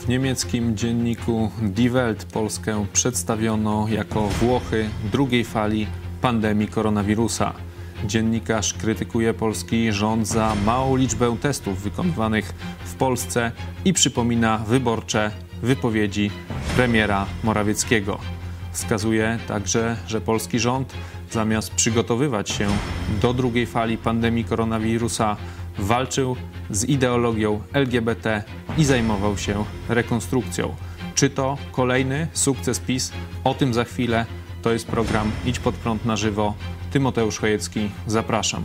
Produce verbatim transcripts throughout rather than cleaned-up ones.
W niemieckim dzienniku Die Welt Polskę przedstawiono jako Włochy drugiej fali pandemii koronawirusa. Dziennikarz krytykuje polski rząd za małą liczbę testów wykonywanych w Polsce i przypomina wyborcze wypowiedzi premiera Morawieckiego. Wskazuje także, że polski rząd zamiast przygotowywać się do drugiej fali pandemii koronawirusa walczył z ideologią L G B T i zajmował się rekonstrukcją. Czy to kolejny sukces PiS? O tym za chwilę. To jest program Idź Pod Prąd na żywo. Tymoteusz Chojecki, zapraszam.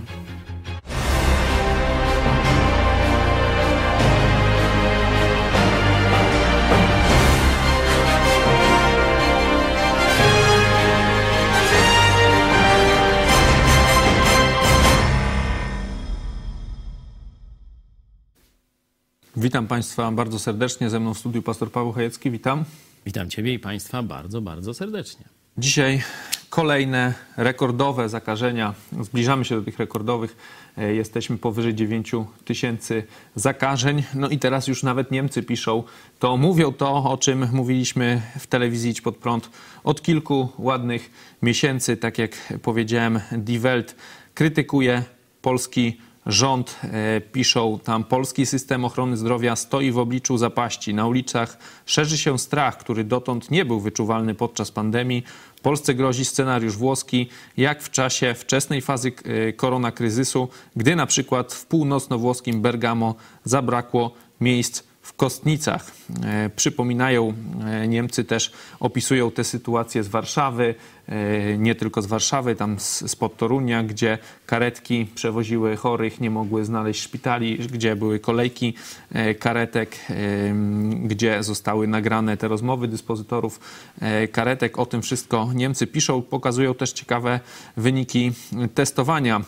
Witam Państwa bardzo serdecznie. Ze mną w studiu pastor Paweł Chojecki. Witam. Witam Ciebie i Państwa bardzo, bardzo serdecznie. Dzisiaj kolejne rekordowe zakażenia. Zbliżamy się do tych rekordowych. Jesteśmy powyżej dziewięć tysięcy zakażeń. No i teraz już nawet Niemcy piszą, to mówią to, o czym mówiliśmy w telewizji Idź Pod Prąd od kilku ładnych miesięcy. Tak jak powiedziałem, Die Welt krytykuje polski rząd. Piszą tam, polski system ochrony zdrowia stoi w obliczu zapaści. Na ulicach szerzy się strach, który dotąd nie był wyczuwalny podczas pandemii. Polsce grozi scenariusz włoski, jak w czasie wczesnej fazy koronakryzysu, gdy na przykład w północno-włoskim Bergamo zabrakło miejsc w kostnicach. E, przypominają, e, Niemcy też opisują tę sytuację z Warszawy, e, nie tylko z Warszawy, tam z, spod Torunia, gdzie karetki przewoziły chorych, nie mogły znaleźć szpitali, gdzie były kolejki e, karetek, e, gdzie zostały nagrane te rozmowy dyspozytorów e, karetek. O tym wszystko Niemcy piszą, pokazują też ciekawe wyniki testowania.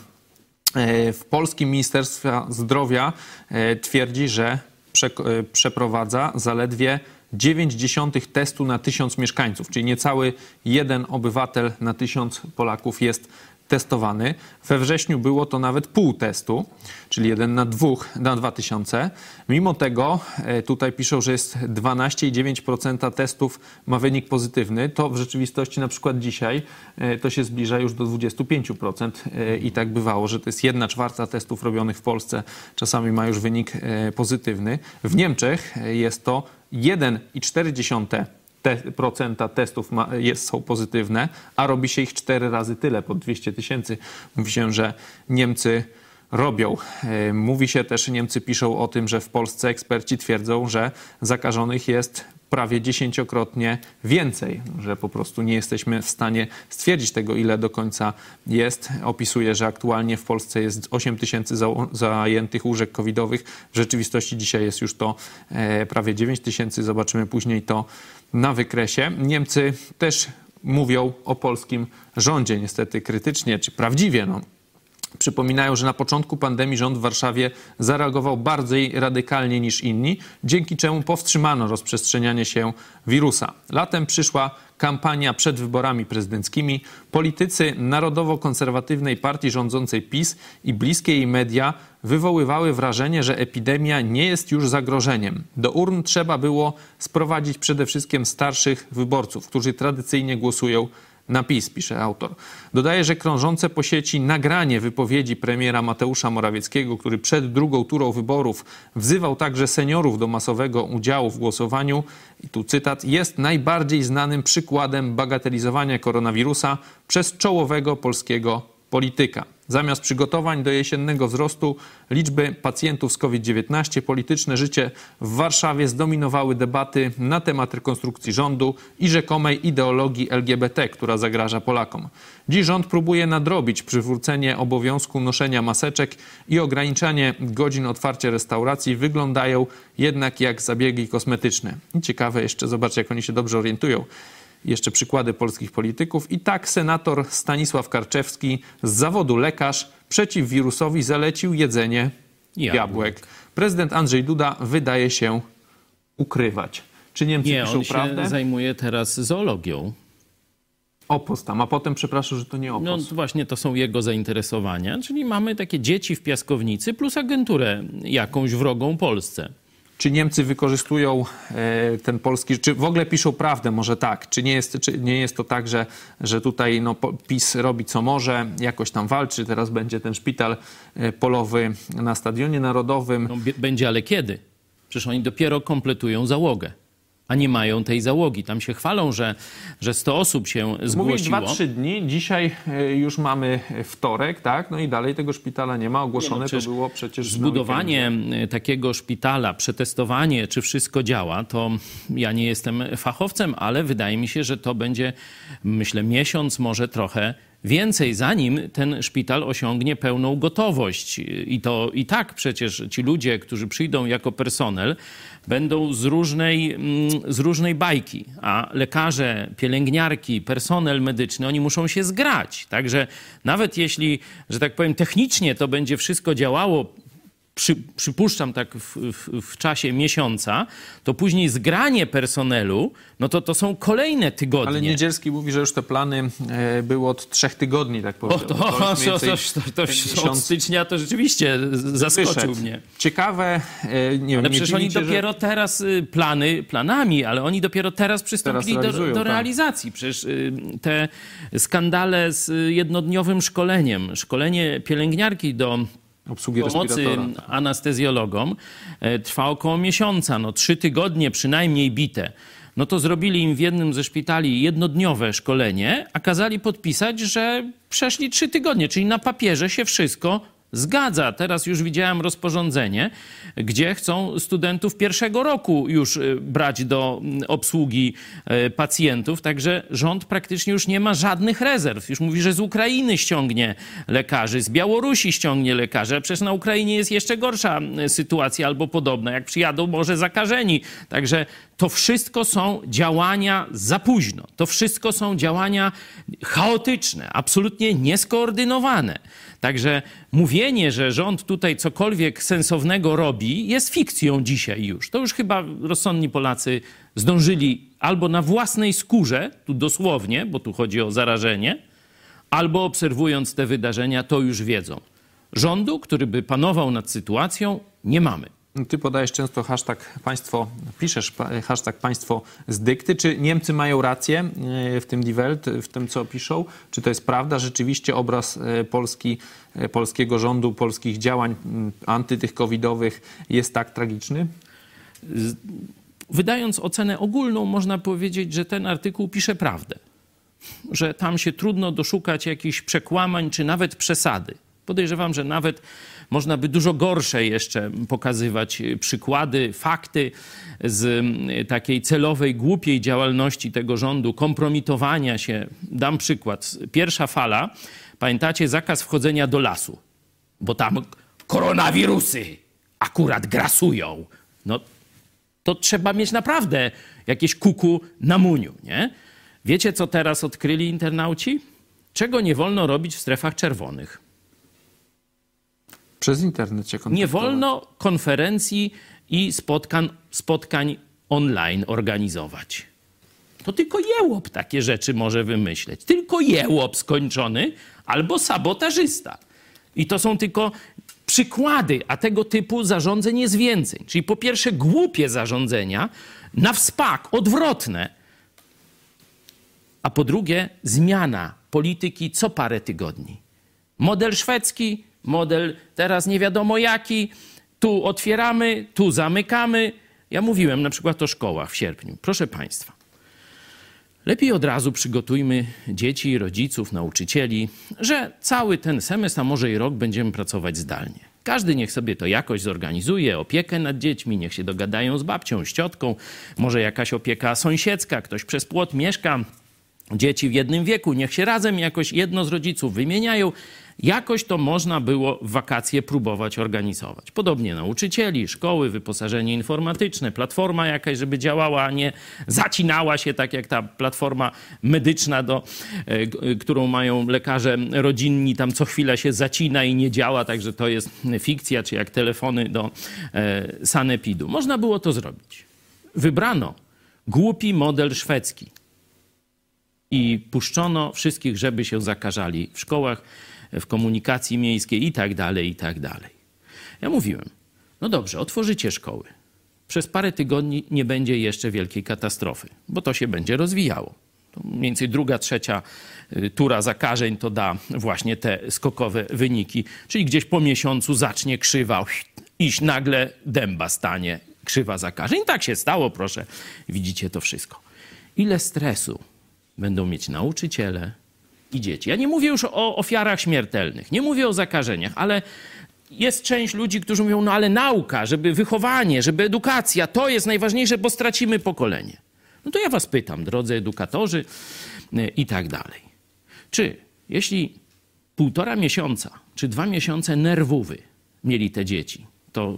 E, w polskim Ministerstwie Zdrowia e, twierdzi, że przeprowadza zaledwie dziewięć dziesiątych testu na tysiąc mieszkańców, czyli niecały jeden obywatel na tysiąc Polaków jest testowany. We wrześniu było to nawet pół testu, czyli jeden na dwóch, na dwa tysiące. Mimo tego tutaj piszą, że jest dwanaście przecinek dziewięć procent testów ma wynik pozytywny. To w rzeczywistości na przykład dzisiaj to się zbliża już do dwadzieścia pięć procent i tak bywało, że to jest jedna czwarta testów robionych w Polsce czasami ma już wynik pozytywny. W Niemczech jest to jeden przecinek cztery procent testów ma, jest, są pozytywne, a robi się ich cztery razy tyle, po dwieście tysięcy. Mówi się, że Niemcy robią. Mówi się też, Niemcy piszą o tym, że w Polsce eksperci twierdzą, że zakażonych jest prawie dziesięciokrotnie więcej, że po prostu nie jesteśmy w stanie stwierdzić tego, ile do końca jest. Opisuje, że aktualnie w Polsce jest osiem tysięcy zajętych łóżek covidowych. W rzeczywistości dzisiaj jest już to prawie dziewięć tysięcy. Zobaczymy później to na wykresie. Niemcy też mówią o polskim rządzie niestety krytycznie, czy prawdziwie, no. Przypominają, że na początku pandemii rząd w Warszawie zareagował bardziej radykalnie niż inni, dzięki czemu powstrzymano rozprzestrzenianie się wirusa. Latem przyszła kampania przed wyborami prezydenckimi. Politycy narodowo-konserwatywnej partii rządzącej PiS i bliskie jej media wywoływały wrażenie, że epidemia nie jest już zagrożeniem. Do urn trzeba było sprowadzić przede wszystkim starszych wyborców, którzy tradycyjnie głosują na PiS, pisze autor. Dodaje, że krążące po sieci nagranie wypowiedzi premiera Mateusza Morawieckiego, który przed drugą turą wyborów wzywał także seniorów do masowego udziału w głosowaniu, i tu cytat, jest najbardziej znanym przykładem bagatelizowania koronawirusa przez czołowego polskiego polityka. Zamiast przygotowań do jesiennego wzrostu liczby pacjentów z COVID dziewiętnaście, polityczne życie w Warszawie zdominowały debaty na temat rekonstrukcji rządu i rzekomej ideologii L G B T, która zagraża Polakom. Dziś rząd próbuje nadrobić przywrócenie obowiązku noszenia maseczek i ograniczanie godzin otwarcia restauracji wyglądają jednak jak zabiegi kosmetyczne. I ciekawe jeszcze, zobaczcie, jak oni się dobrze orientują. Jeszcze przykłady polskich polityków. I tak senator Stanisław Karczewski z zawodu lekarz przeciw wirusowi zalecił jedzenie jabłek. jabłek. Prezydent Andrzej Duda wydaje się ukrywać. Czy Niemcy nie, piszą on się prawdę? Zajmuje teraz zoologią. Opos tam, a potem, przepraszam, że to nie opos. No właśnie to są jego zainteresowania, czyli mamy takie dzieci w piaskownicy plus agenturę jakąś wrogą Polsce. Czy Niemcy wykorzystują e, ten polski, czy w ogóle piszą prawdę, może tak? Czy nie jest, czy nie jest to tak, że, że tutaj no, PiS robi co może, jakoś tam walczy, teraz będzie ten szpital e, polowy na Stadionie Narodowym. No, będzie, ale kiedy? Przecież oni dopiero kompletują załogę, a nie mają tej załogi. Tam się chwalą, że, że sto osób się zgłosiło. Mówili dwa trzy dni, dzisiaj już mamy wtorek, tak? No i dalej tego szpitala nie ma. Ogłoszone nie, no to było przecież... Zbudowanie takiego szpitala, przetestowanie, czy wszystko działa, to ja nie jestem fachowcem, ale wydaje mi się, że to będzie, myślę, miesiąc, może trochę więcej, zanim ten szpital osiągnie pełną gotowość. I to i tak przecież ci ludzie, którzy przyjdą jako personel, będą z różnej, z różnej bajki, a lekarze, pielęgniarki, personel medyczny, oni muszą się zgrać. Także nawet jeśli, że tak powiem, technicznie to będzie wszystko działało, Przy, przypuszczam tak w, w, w czasie miesiąca, to później zgranie personelu, no to to są kolejne tygodnie. Ale Niedzielski mówi, że już te plany e, były od trzech tygodni, tak powiem. O, to, to, to, to, to od stycznia to rzeczywiście zaskoczył wyszedł. mnie. Ciekawe, e, nie ale wiem, przecież nie oni dziwicie, dopiero że... teraz plany planami, ale oni dopiero teraz przystąpili teraz do, do tak. realizacji. Przecież te skandale z jednodniowym szkoleniem, szkolenie pielęgniarki do obsługi pomocy anestezjologom trwa około miesiąca, no trzy tygodnie przynajmniej bite. No to zrobili im w jednym ze szpitali jednodniowe szkolenie, a kazali podpisać, że przeszli trzy tygodnie, czyli na papierze się wszystko zgadza. Teraz już widziałem rozporządzenie, gdzie chcą studentów pierwszego roku już brać do obsługi pacjentów, także rząd praktycznie już nie ma żadnych rezerw. Już mówi, że z Ukrainy ściągnie lekarzy, z Białorusi ściągnie lekarzy, a przecież na Ukrainie jest jeszcze gorsza sytuacja albo podobna. Jak przyjadą, może zakażeni. Także to wszystko są działania za późno. To wszystko są działania chaotyczne, absolutnie nieskoordynowane. Także mówienie, że rząd tutaj cokolwiek sensownego robi, jest fikcją dzisiaj już. To już chyba rozsądni Polacy zdążyli albo na własnej skórze, tu dosłownie, bo tu chodzi o zarażenie, albo obserwując te wydarzenia, to już wiedzą. Rządu, który by panował nad sytuacją, nie mamy. Ty podajesz często hashtag państwo, piszesz hashtag państwo z dykty. Czy Niemcy mają rację w tym Die Welt, w tym co piszą? Czy to jest prawda? Rzeczywiście obraz Polski, polskiego rządu, polskich działań antytych covidowych jest tak tragiczny? Wydając ocenę ogólną, można powiedzieć, że ten artykuł pisze prawdę. Że tam się trudno doszukać jakichś przekłamań, czy nawet przesady. Podejrzewam, że nawet można by dużo gorsze jeszcze pokazywać przykłady, fakty z takiej celowej, głupiej działalności tego rządu, kompromitowania się. Dam przykład. Pierwsza fala, pamiętacie, zakaz wchodzenia do lasu, bo tam koronawirusy akurat grasują. No to trzeba mieć naprawdę jakieś kuku na muniu, nie? Wiecie, co teraz odkryli internauci? Czego nie wolno robić w strefach czerwonych? Przez internet się kontaktować. Nie wolno konferencji i spotkań, spotkań online organizować. To tylko jełop takie rzeczy może wymyśleć. Tylko jełop skończony albo sabotażysta. I to są tylko przykłady, a tego typu zarządzeń jest więcej. Czyli po pierwsze głupie zarządzenia na wspak, odwrotne. A po drugie zmiana polityki co parę tygodni. Model szwedzki, model teraz nie wiadomo jaki, tu otwieramy, tu zamykamy. Ja mówiłem na przykład o szkołach w sierpniu. Proszę Państwa, lepiej od razu przygotujmy dzieci, rodziców, nauczycieli, że cały ten semestr, a może i rok będziemy pracować zdalnie. Każdy niech sobie to jakoś zorganizuje, opiekę nad dziećmi, niech się dogadają z babcią, z ciotką, może jakaś opieka sąsiedzka, ktoś przez płot mieszka, dzieci w jednym wieku, niech się razem jakoś jedno z rodziców wymieniają. Jakoś to można było w wakacje próbować organizować. Podobnie nauczycieli, szkoły, wyposażenie informatyczne, platforma jakaś, żeby działała, a nie zacinała się tak jak ta platforma medyczna, do, y, którą mają lekarze rodzinni, tam co chwila się zacina i nie działa, także to jest fikcja, czy jak telefony do y, sanepidu. Można było to zrobić. Wybrano głupi model szwedzki i puszczono wszystkich, żeby się zakażali w szkołach, w komunikacji miejskiej i tak dalej, i tak dalej. Ja mówiłem, no dobrze, otworzycie szkoły. przez parę tygodni nie będzie jeszcze wielkiej katastrofy, bo to się będzie rozwijało. To mniej więcej druga, trzecia tura zakażeń to da właśnie te skokowe wyniki. Czyli gdzieś po miesiącu zacznie krzywa iść, nagle dęba stanie krzywa zakażeń. I tak się stało, proszę. Widzicie to wszystko. Ile stresu będą mieć nauczyciele i dzieci. Ja nie mówię już o ofiarach śmiertelnych, nie mówię o zakażeniach, ale jest część ludzi, którzy mówią, no ale nauka, żeby wychowanie, żeby edukacja, to jest najważniejsze, bo stracimy pokolenie. No to ja was pytam, drodzy edukatorzy i tak dalej. Czy jeśli półtora miesiąca, czy dwa miesiące nerwówy mieli te dzieci, to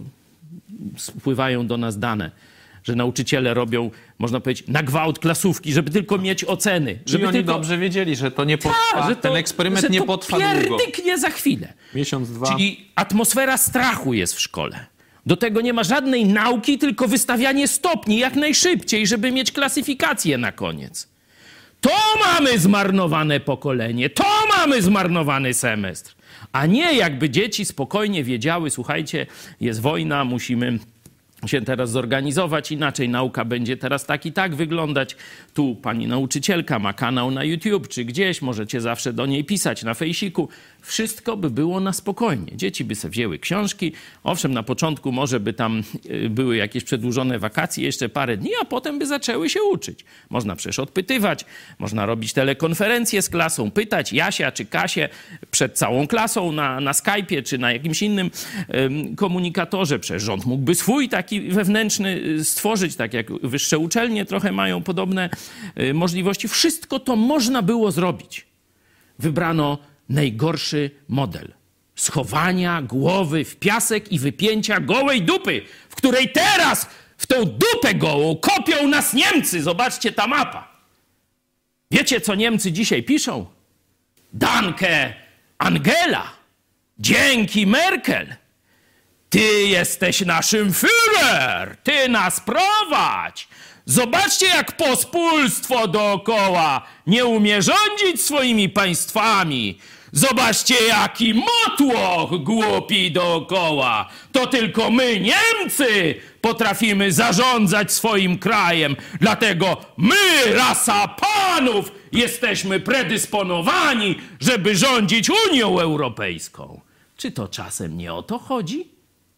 spływają do nas dane, że nauczyciele robią, można powiedzieć, na gwałt klasówki, żeby tylko mieć oceny. Czyli żeby oni tylko... dobrze wiedzieli, że to nie potrwa, Ta, że to, ten eksperyment że nie to potrwa długo. pierdyknie za chwilę. Miesiąc, dwa. Czyli atmosfera strachu jest w szkole. Do tego nie ma żadnej nauki, tylko wystawianie stopni jak najszybciej, żeby mieć klasyfikację na koniec. To mamy zmarnowane pokolenie, to mamy zmarnowany semestr. A nie jakby dzieci spokojnie wiedziały, słuchajcie, jest wojna, musimy się teraz zorganizować inaczej, nauka będzie teraz tak i tak wyglądać. Tu pani nauczycielka ma kanał na YouTube czy gdzieś, możecie zawsze do niej pisać na fejsiku. Wszystko by było na spokojnie. Dzieci by sobie wzięły książki. Owszem, na początku może by tam były jakieś przedłużone wakacje, jeszcze parę dni, a potem by zaczęły się uczyć. Można przecież odpytywać, można robić telekonferencje z klasą, pytać Jasia czy Kasię przed całą klasą na, na Skype'ie czy na jakimś innym um, komunikatorze. Przecież rząd mógłby swój taki wewnętrzny stworzyć, tak jak wyższe uczelnie trochę mają podobne y, możliwości. Wszystko to można było zrobić. Wybrano najgorszy model schowania głowy w piasek i wypięcia gołej dupy, w której teraz w tą dupę gołą kopią nas Niemcy. Zobaczcie, ta mapa. Wiecie, co Niemcy dzisiaj piszą? Danke, Angela. Dzięki, Merkel. Ty jesteś naszym Führer. Ty nas prowadź. Zobaczcie, jak pospólstwo dookoła nie umie rządzić swoimi państwami. Zobaczcie, jaki motłoch głupi dookoła. To tylko my, Niemcy, potrafimy zarządzać swoim krajem. Dlatego my, rasa panów, jesteśmy predysponowani, żeby rządzić Unią Europejską. Czy to czasem nie o to chodzi?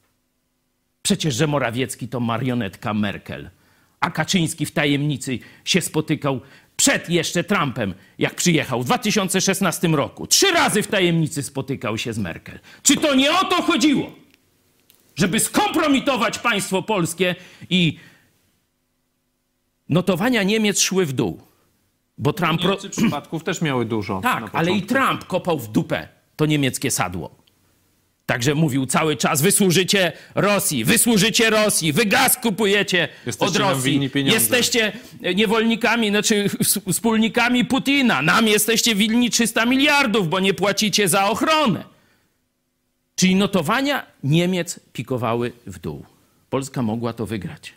Przecież, że Morawiecki to marionetka Merkel, a Kaczyński w tajemnicy się spotykał przed jeszcze Trumpem, jak przyjechał w dwa tysiące szesnastym roku. Trzy razy w tajemnicy spotykał się z Merkel. Czy to nie o to chodziło? Żeby skompromitować państwo polskie i notowania Niemiec szły w dół. Bo Trump... Niemcy przypadków też miały dużo. Tak, ale i Trump kopał w dupę to niemieckie sadło. Także mówił cały czas, wysłużycie Rosji, wysłużycie Rosji, wy gaz kupujecie Jesteście od Rosji, jesteście niewolnikami, znaczy wspólnikami Putina, nam jesteście winni trzysta miliardów, bo nie płacicie za ochronę. Czyli notowania Niemiec pikowały w dół. Polska mogła to wygrać.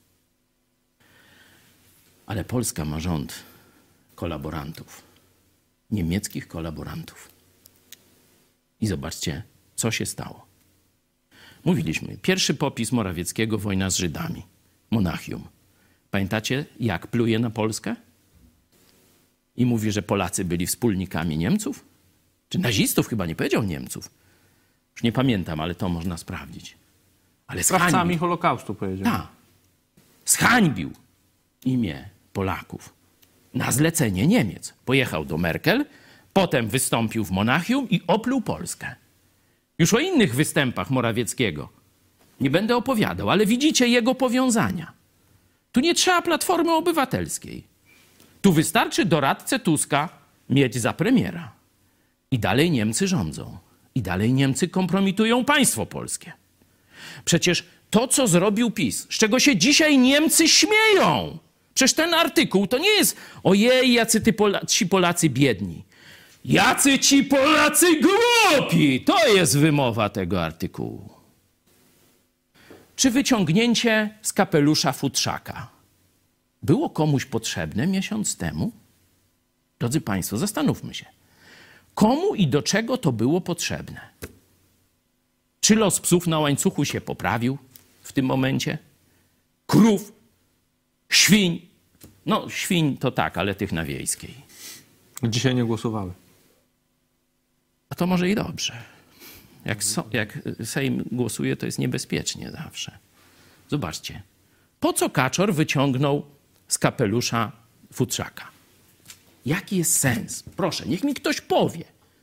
Ale Polska ma rząd kolaborantów, niemieckich kolaborantów. I zobaczcie, co się stało. Mówiliśmy, pierwszy popis Morawieckiego, wojna z Żydami, Monachium. Pamiętacie, jak pluje na Polskę? I mówi, że Polacy byli wspólnikami Niemców? Czy nazistów? Chyba nie powiedział Niemców. Już nie pamiętam, ale to można sprawdzić. Ale sprawcami Holokaustu powiedział. Tak. Zhańbił imię Polaków na zlecenie Niemiec. Pojechał do Merkel, potem wystąpił w Monachium i opluł Polskę. Już o innych występach Morawieckiego nie będę opowiadał, ale widzicie jego powiązania. Tu nie trzeba Platformy Obywatelskiej. Tu wystarczy doradcę Tuska mieć za premiera. I dalej Niemcy rządzą. I dalej Niemcy kompromitują państwo polskie. Przecież to, co zrobił PiS, z czego się dzisiaj Niemcy śmieją. Przecież ten artykuł to nie jest ojej, jacy ty Pola- ci Polacy biedni. Jacy ci Polacy głupi! To jest wymowa tego artykułu. Czy wyciągnięcie z kapelusza futrzaka było komuś potrzebne miesiąc temu? Drodzy Państwo, zastanówmy się. Komu i do czego to było potrzebne? Czy los psów na łańcuchu się poprawił w tym momencie? krów, świń. No, świń to tak, ale tych na Wiejskiej. Dzisiaj nie głosowały. A to może i dobrze. Jak, so, jak Sejm głosuje, to jest niebezpiecznie zawsze. Zobaczcie. Po co Kaczor wyciągnął z kapelusza futrzaka? Jaki jest sens? Proszę, niech mi ktoś powie.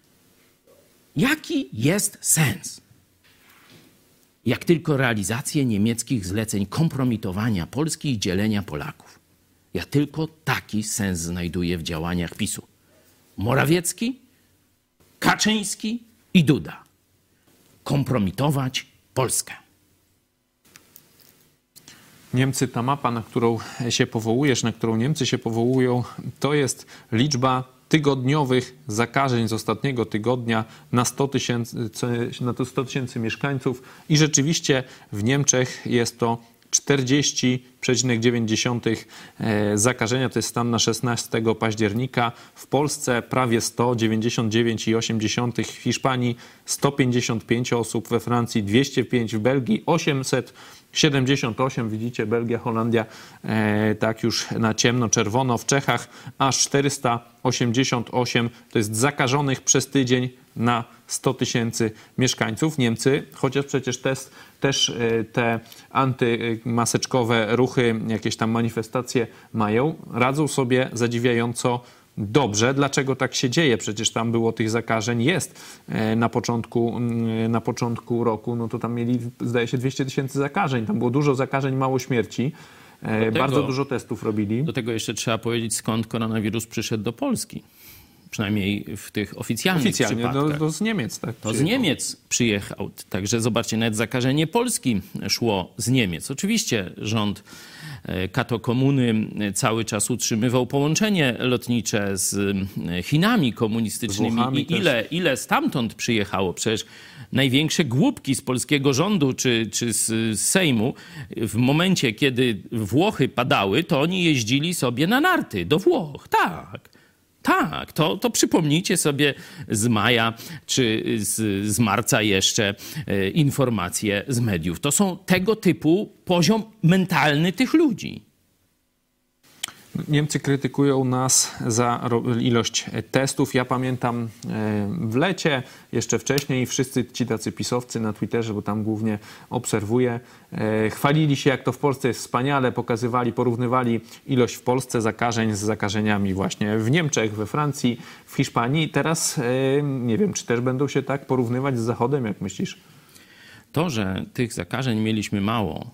Jaki jest sens? Jak tylko realizację niemieckich zleceń kompromitowania Polski i dzielenia Polaków. Ja tylko taki sens znajduję w działaniach PiSu. Morawiecki, Kaczyński i Duda. Kompromitować Polskę. Niemcy, ta mapa, na którą się powołujesz, na którą Niemcy się powołują, to jest liczba tygodniowych zakażeń z ostatniego tygodnia na sto tysięcy, na to sto tysięcy mieszkańców i rzeczywiście w Niemczech jest to czterdzieści przecinek dziewięć zakażenia, to jest stan na szesnastego października. W Polsce prawie sto, dziewięćdziesiąt dziewięć przecinek osiem. W Hiszpanii sto pięćdziesiąt pięć osób, we Francji dwieście pięć, w Belgii osiemset siedemdziesiąt osiem. Widzicie, Belgia, Holandia e, tak już na ciemno, czerwono. W Czechach aż czterysta osiemdziesiąt osiem. To jest zakażonych przez tydzień na sto tysięcy mieszkańców. Niemcy, chociaż przecież też, też te antymaseczkowe ruchy, jakieś tam manifestacje mają, radzą sobie zadziwiająco dobrze. Dlaczego tak się dzieje? Przecież tam było tych zakażeń, jest na początku, na początku roku, no to tam mieli, zdaje się, dwieście tysięcy zakażeń. Tam było dużo zakażeń, mało śmierci. Tego, bardzo dużo testów robili. Do tego jeszcze trzeba powiedzieć, skąd koronawirus przyszedł do Polski. Przynajmniej w tych oficjalnych Oficjalnie, przypadkach. To, to z Niemiec, tak? To z Niemiec przyjechał. Także zobaczcie, nawet zakażenie Polski szło z Niemiec. Oczywiście rząd katokomuny cały czas utrzymywał połączenie lotnicze z Chinami komunistycznymi. I ile, ile stamtąd przyjechało? Przecież największe głupki z polskiego rządu czy, czy z Sejmu w momencie, kiedy Włochy padały, to oni jeździli sobie na narty do Włoch. Tak. Tak, to, to przypomnijcie sobie z maja czy z, z marca jeszcze e, informacje z mediów. To są tego typu poziom mentalny tych ludzi. Niemcy krytykują nas za ilość testów. Ja pamiętam w lecie, jeszcze wcześniej, wszyscy ci tacy pisowcy na Twitterze, bo tam głównie obserwuję, chwalili się, jak to w Polsce jest wspaniale, pokazywali, porównywali ilość w Polsce zakażeń z zakażeniami właśnie w Niemczech, we Francji, w Hiszpanii. Teraz nie wiem, czy też będą się tak porównywać z Zachodem, jak myślisz? To, że tych zakażeń mieliśmy mało,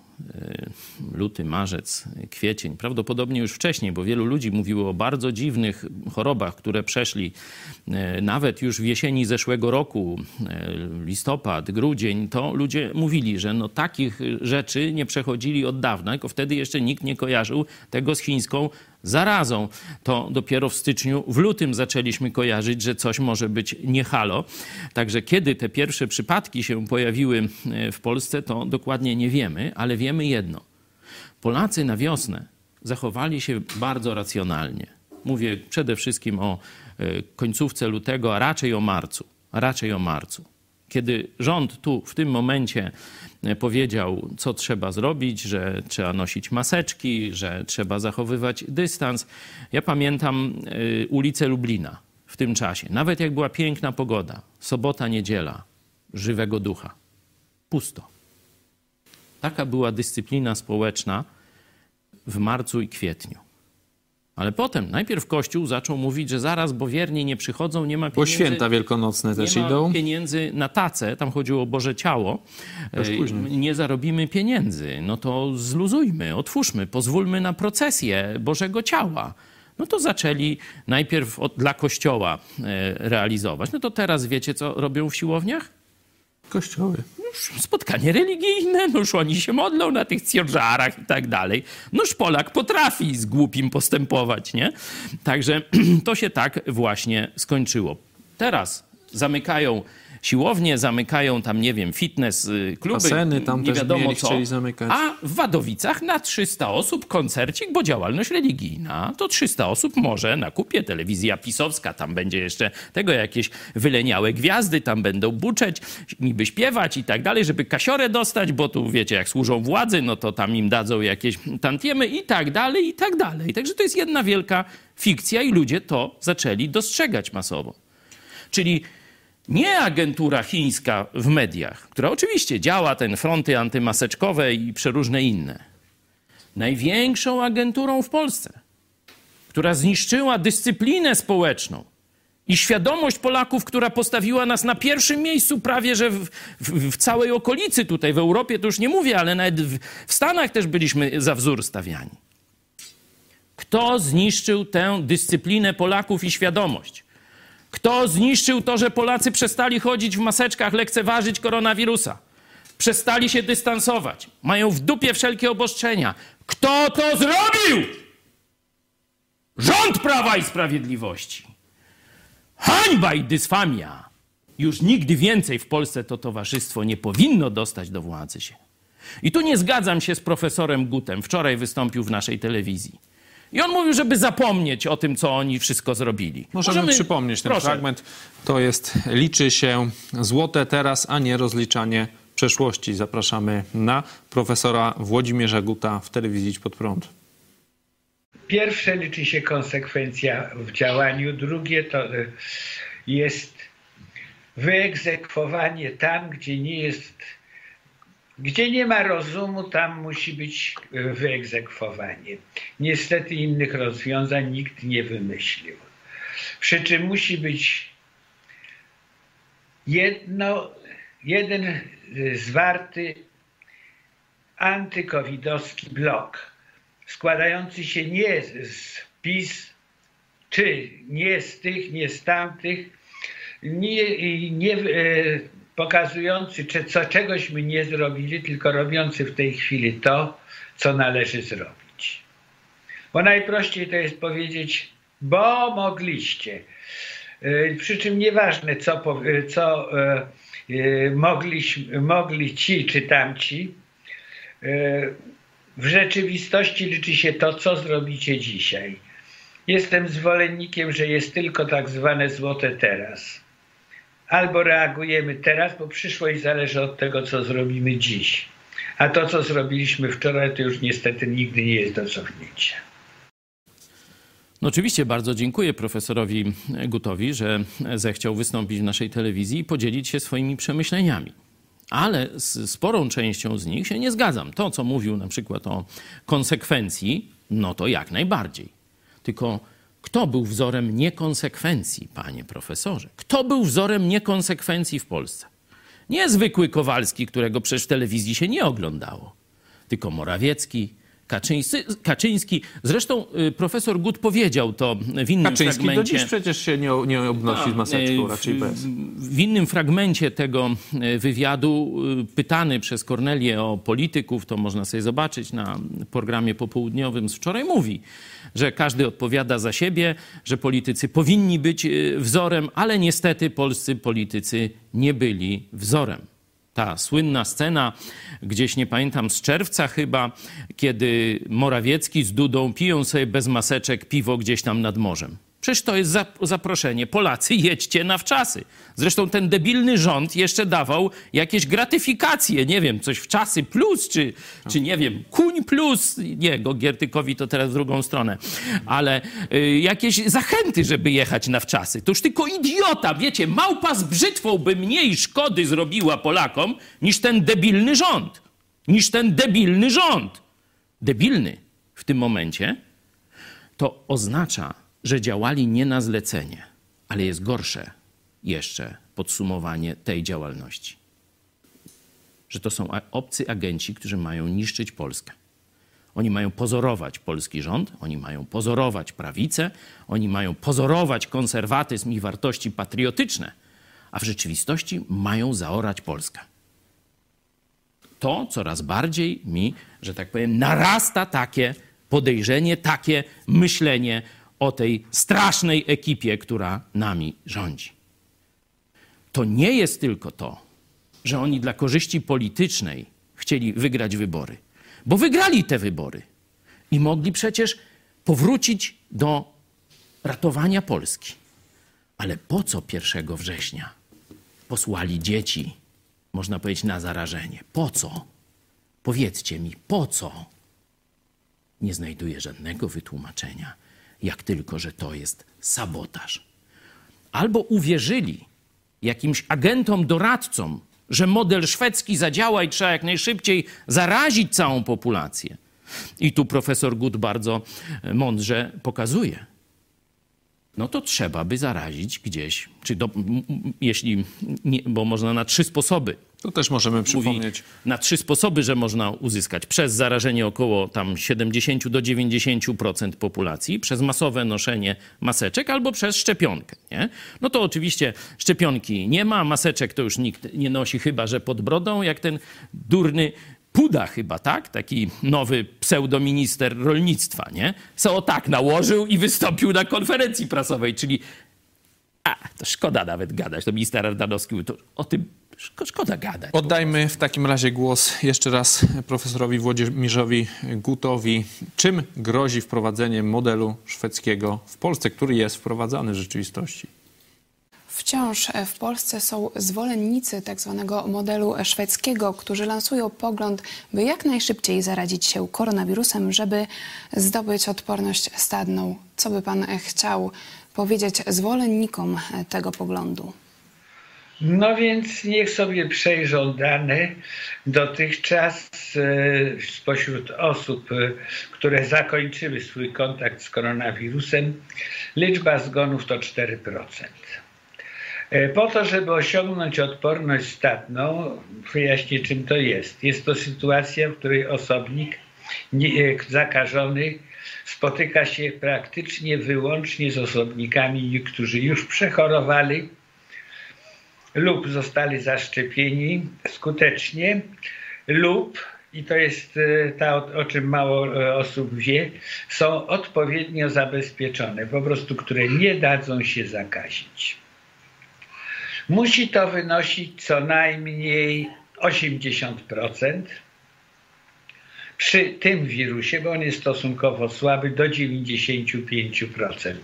luty, marzec, kwiecień, prawdopodobnie już wcześniej, bo wielu ludzi mówiło o bardzo dziwnych chorobach, które przeszli nawet już w jesieni zeszłego roku, listopad, grudzień, to ludzie mówili, że no takich rzeczy nie przechodzili od dawna, tylko wtedy jeszcze nikt nie kojarzył tego z chińską zarazą. To dopiero w styczniu, w lutym zaczęliśmy kojarzyć, że coś może być nie halo. Także kiedy te pierwsze przypadki się pojawiły w Polsce, to dokładnie nie wiemy, ale wiemy jedno. Polacy na wiosnę zachowali się bardzo racjonalnie. Mówię przede wszystkim o końcówce lutego, a raczej o marcu. A raczej o marcu. Kiedy rząd tu w tym momencie powiedział, co trzeba zrobić, że trzeba nosić maseczki, że trzeba zachowywać dystans. Ja pamiętam y, ulicę Lublina w tym czasie. Nawet jak była piękna pogoda, sobota, niedziela, żywego ducha. Pusto. Taka była dyscyplina społeczna w marcu i kwietniu. Ale potem, najpierw Kościół zaczął mówić, że zaraz, bo wierni nie przychodzą, nie ma pieniędzy. Bo święta wielkanocne też nie idą. Nie ma pieniędzy na tacę, tam chodziło o Boże Ciało. Nie zarobimy pieniędzy. No to zluzujmy, otwórzmy, pozwólmy na procesję Bożego Ciała. No to zaczęli najpierw od, dla Kościoła realizować. No to teraz wiecie, co robią w siłowniach? Kościoły. Spotkanie religijne, noż oni się modlą na tych ciężarach i tak dalej. Noż Polak potrafi z głupim postępować, nie? Także to się tak właśnie skończyło. Teraz zamykają siłownie, zamykają tam, nie wiem, fitness, kluby, baseny tam nie też wiadomo mieli, co. chcieli zamykać. A w Wadowicach na trzysta osób koncercik, bo działalność religijna. To trzysta osób może na kupie, telewizja pisowska, tam będzie jeszcze tego jakieś wyleniałe gwiazdy, tam będą buczeć, niby śpiewać i tak dalej, żeby kasiorę dostać, bo tu wiecie, jak służą władzy, no to tam im dadzą jakieś tantiemy i tak dalej, i tak dalej. Także to jest jedna wielka fikcja i ludzie to zaczęli dostrzegać masowo. Czyli nie agentura chińska w mediach, która oczywiście działa, ten fronty antymaseczkowe i przeróżne inne. Największą agenturą w Polsce, która zniszczyła dyscyplinę społeczną i świadomość Polaków, która postawiła nas na pierwszym miejscu prawie, że w, w, w całej okolicy tutaj, w Europie to już nie mówię, ale nawet w, w Stanach też byliśmy za wzór stawiani. Kto zniszczył tę dyscyplinę Polaków i świadomość? Kto zniszczył to, że Polacy przestali chodzić w maseczkach, lekceważyć koronawirusa? Przestali się dystansować. Mają w dupie wszelkie obostrzenia. Kto to zrobił? Rząd Prawa i Sprawiedliwości. Hańba i dysfamia. Już nigdy więcej w Polsce to towarzystwo nie powinno dostać do władzy się. I tu nie zgadzam się z profesorem Gutem. Wczoraj wystąpił w naszej telewizji. I on mówił, żeby zapomnieć o tym, co oni wszystko zrobili. Możemy, Możemy przypomnieć ten Proszę. fragment. To jest, liczy się złote teraz, a nie rozliczanie przeszłości. Zapraszamy na profesora Włodzimierza Guta w telewizji Idź Pod Prąd. Pierwsze liczy się konsekwencja w działaniu, drugie to jest wyegzekwowanie tam, gdzie nie jest, gdzie nie ma rozumu, tam musi być wyegzekwowanie. Niestety innych rozwiązań nikt nie wymyślił. Przy czym musi być jedno, jeden zwarty antykowidowski blok, składający się nie z PiS, czy nie z tych, nie z tamtych, nie, nie e, pokazujący, czy co, czegośmy nie zrobili, tylko robiący w tej chwili to, co należy zrobić. Bo najprościej to jest powiedzieć, bo mogliście. E, przy czym nieważne, co, co e, e, mogliśmy, mogli ci czy tamci, e, w rzeczywistości liczy się to, co zrobicie dzisiaj. Jestem zwolennikiem, że jest tylko tak zwane złote teraz. Albo reagujemy teraz, bo przyszłość zależy od tego, co zrobimy dziś. A to, co zrobiliśmy wczoraj, to już niestety nigdy nie jest do cofnięcia. No oczywiście bardzo dziękuję profesorowi Gutowi, że zechciał wystąpić w naszej telewizji i podzielić się swoimi przemyśleniami. Ale z sporą częścią z nich się nie zgadzam. To, co mówił na przykład o konsekwencji, no to jak najbardziej. Tylko kto był wzorem niekonsekwencji, panie profesorze? Kto był wzorem niekonsekwencji w Polsce? Nie zwykły Kowalski, którego przecież w telewizji się nie oglądało, tylko Morawiecki, Kaczyński. Kaczyński. Zresztą y, profesor Gut powiedział to w innym Kaczyński fragmencie. do dziś przecież się nie, nie obnosi z maseczką, raczej bez. W innym fragmencie tego wywiadu, pytany przez Kornelię o polityków, to można sobie zobaczyć na programie popołudniowym z wczoraj, mówi, że każdy odpowiada za siebie, że politycy powinni być wzorem, ale niestety polscy politycy nie byli wzorem. Ta słynna scena, gdzieś nie pamiętam, z czerwca chyba, kiedy Morawiecki z Dudą piją sobie bez maseczek piwo gdzieś tam nad morzem. Przecież to jest zaproszenie. Polacy, jedźcie na wczasy. Zresztą ten debilny rząd jeszcze dawał jakieś gratyfikacje, nie wiem, coś wczasy plus, czy, czy nie wiem, kuń plus. Nie, go Giertykowi to teraz w drugą stronę. Ale y, jakieś zachęty, żeby jechać na wczasy. To już tylko idiota, wiecie, małpa z brzytwą by mniej szkody zrobiła Polakom niż ten debilny rząd. Niż ten debilny rząd. Debilny w tym momencie to oznacza, że działali nie na zlecenie, ale jest gorsze jeszcze podsumowanie tej działalności. Że to są obcy agenci, którzy mają niszczyć Polskę. Oni mają pozorować polski rząd, oni mają pozorować prawicę, oni mają pozorować konserwatyzm i wartości patriotyczne, a w rzeczywistości mają zaorać Polskę. To coraz bardziej mi, że tak powiem, narasta takie podejrzenie, takie myślenie o tej strasznej ekipie, która nami rządzi. to nie jest tylko to, że oni dla korzyści politycznej chcieli wygrać wybory, bo wygrali te wybory i mogli przecież powrócić do ratowania Polski. Ale po co pierwszego września posłali dzieci, można powiedzieć, na zarażenie? Po co? Powiedzcie mi, po co? Nie znajduję żadnego wytłumaczenia, jak tylko, że to jest sabotaż. Albo uwierzyli jakimś agentom, doradcom, że model szwedzki zadziała i trzeba jak najszybciej zarazić całą populację. I tu profesor Gut bardzo mądrze pokazuje. No to trzeba by zarazić gdzieś, czy do, jeśli nie, bo można na trzy sposoby. To też możemy przypomnieć. Mówi na trzy sposoby, że można uzyskać. Przez zarażenie około tam siedemdziesiąt do dziewięćdziesięciu procent populacji, przez masowe noszenie maseczek albo przez szczepionkę. Nie? No to oczywiście szczepionki nie ma, maseczek to już nikt nie nosi, chyba że pod brodą, jak ten durny Puda chyba, tak? Taki nowy pseudominister rolnictwa, nie? Se o tak nałożył i wystąpił na konferencji prasowej, czyli a, to szkoda nawet gadać, to minister Ardanowski, to o tym szkoda gadać. Oddajmy w takim razie głos jeszcze raz profesorowi Włodzimierzowi Gutowi. Czym grozi wprowadzenie modelu szwedzkiego w Polsce, który jest wprowadzany w rzeczywistości? Wciąż w Polsce są zwolennicy tak zwanego modelu szwedzkiego, którzy lansują pogląd, by jak najszybciej zarazić się koronawirusem, żeby zdobyć odporność stadną. Co by pan chciał powiedzieć zwolennikom tego poglądu? No więc niech sobie przejrzą dane. Dotychczas e, spośród osób, e, które zakończyły swój kontakt z koronawirusem, liczba zgonów to cztery procent. Po to, żeby osiągnąć odporność stadną, wyjaśnię, czym to jest. Jest to sytuacja, w której osobnik zakażony spotyka się praktycznie wyłącznie z osobnikami, którzy już przechorowali lub zostali zaszczepieni skutecznie, lub, i to jest to, o czym mało osób wie, są odpowiednio zabezpieczone, po prostu które nie dadzą się zakazić. Musi to wynosić co najmniej osiemdziesiąt procent przy tym wirusie, bo on jest stosunkowo słaby, do dziewięćdziesiąt pięć procent.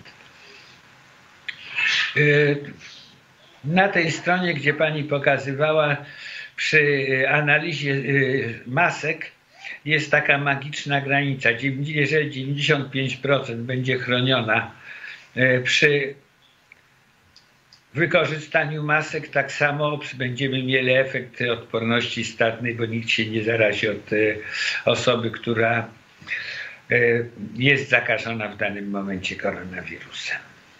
Na tej stronie, gdzie pani pokazywała przy analizie masek, jest taka magiczna granica. Jeżeli dziewięćdziesiąt pięć procent będzie chroniona przy wykorzystaniu masek, tak samo będziemy mieli efekt odporności stadnej, bo nikt się nie zarazi od osoby, która jest zakażona w danym momencie koronawirusem.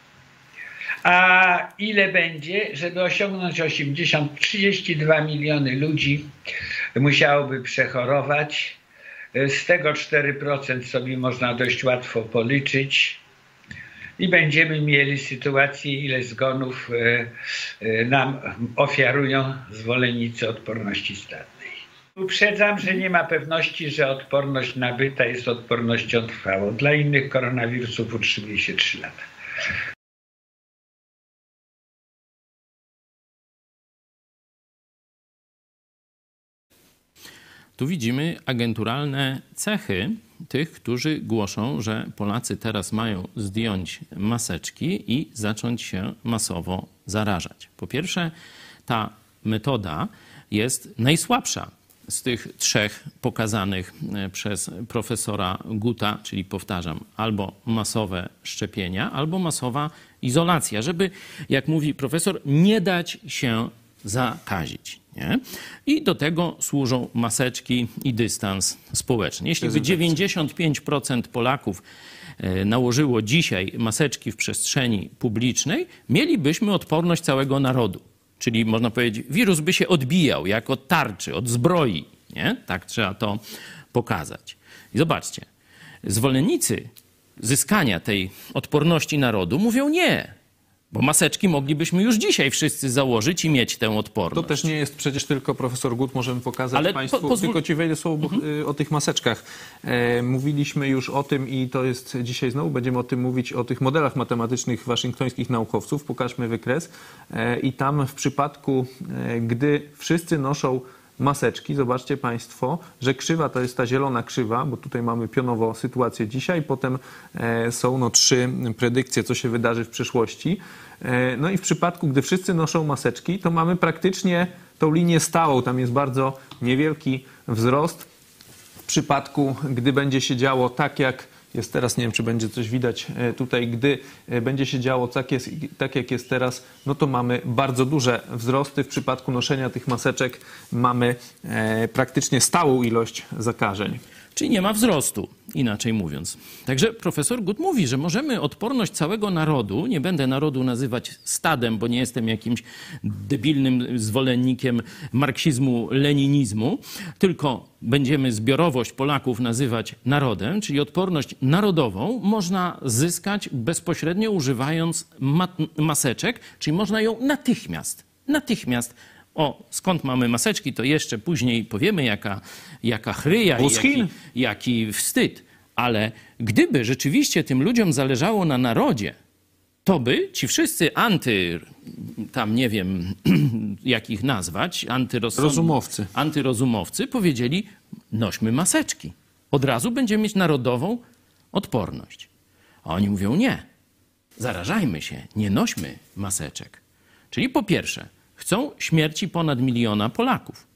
A ile będzie, żeby osiągnąć osiemdziesiąt, trzydzieści dwa miliony ludzi musiałoby przechorować. Z tego cztery procent sobie można dość łatwo policzyć. I będziemy mieli sytuację, ile zgonów nam ofiarują zwolennicy odporności stadnej. Uprzedzam, że nie ma pewności, że odporność nabyta jest odpornością trwałą. Dla innych koronawirusów utrzymuje się trzy lata. Tu widzimy agenturalne cechy tych, którzy głoszą, że Polacy teraz mają zdjąć maseczki i zacząć się masowo zarażać. Po pierwsze, ta metoda jest najsłabsza z tych trzech pokazanych przez profesora Guta, czyli powtarzam, albo masowe szczepienia, albo masowa izolacja, żeby, jak mówi profesor, nie dać się zakazić. Nie? I do tego służą maseczki i dystans społeczny. Jeśli by dziewięćdziesiąt pięć procent Polaków nałożyło dzisiaj maseczki w przestrzeni publicznej, mielibyśmy odporność całego narodu. Czyli można powiedzieć, wirus by się odbijał jak od tarczy, od zbroi. Nie? Tak trzeba to pokazać. I zobaczcie, zwolennicy zyskania tej odporności narodu mówią nie. Bo maseczki moglibyśmy już dzisiaj wszyscy założyć i mieć tę odporność. To też nie jest przecież tylko profesor Gut, możemy pokazać Ale Państwu, po, pozwól... tylko ci wejdę słowo mhm. o tych maseczkach. E, mówiliśmy już o tym i to jest dzisiaj znowu, będziemy o tym mówić, o tych modelach matematycznych waszyngtońskich naukowców. Pokażmy wykres. E, I tam w przypadku, e, gdy wszyscy noszą maseczki, zobaczcie Państwo, że krzywa to jest ta zielona krzywa, bo tutaj mamy pionowo sytuację dzisiaj, potem e, są no, trzy predykcje, co się wydarzy w przyszłości. E, no i w przypadku, gdy wszyscy noszą maseczki, to mamy praktycznie tą linię stałą, tam jest bardzo niewielki wzrost. W przypadku, gdy będzie się działo tak, jak jest teraz, nie wiem, czy będzie coś widać tutaj, gdy będzie się działo tak, jest, tak jak jest teraz, no to mamy bardzo duże wzrosty. W przypadku noszenia tych maseczek mamy e, praktycznie stałą ilość zakażeń. Czyli nie ma wzrostu, inaczej mówiąc. Także profesor Gut mówi, że możemy odporność całego narodu, nie będę narodu nazywać stadem, bo nie jestem jakimś debilnym zwolennikiem marksizmu, leninizmu, tylko będziemy zbiorowość Polaków nazywać narodem, czyli odporność narodową można zyskać bezpośrednio używając ma- maseczek, czyli można ją natychmiast, natychmiast O, skąd mamy maseczki, to jeszcze później powiemy, jaka, jaka chryja i jaki, jaki wstyd. Ale gdyby rzeczywiście tym ludziom zależało na narodzie, to by ci wszyscy anty, tam nie wiem, jak ich nazwać, antyrozumowcy. antyrozumowcy powiedzieli, nośmy maseczki. Od razu będziemy mieć narodową odporność. A oni mówią, nie, zarażajmy się, nie nośmy maseczek. Czyli po pierwsze, chcą śmierci ponad miliona Polaków.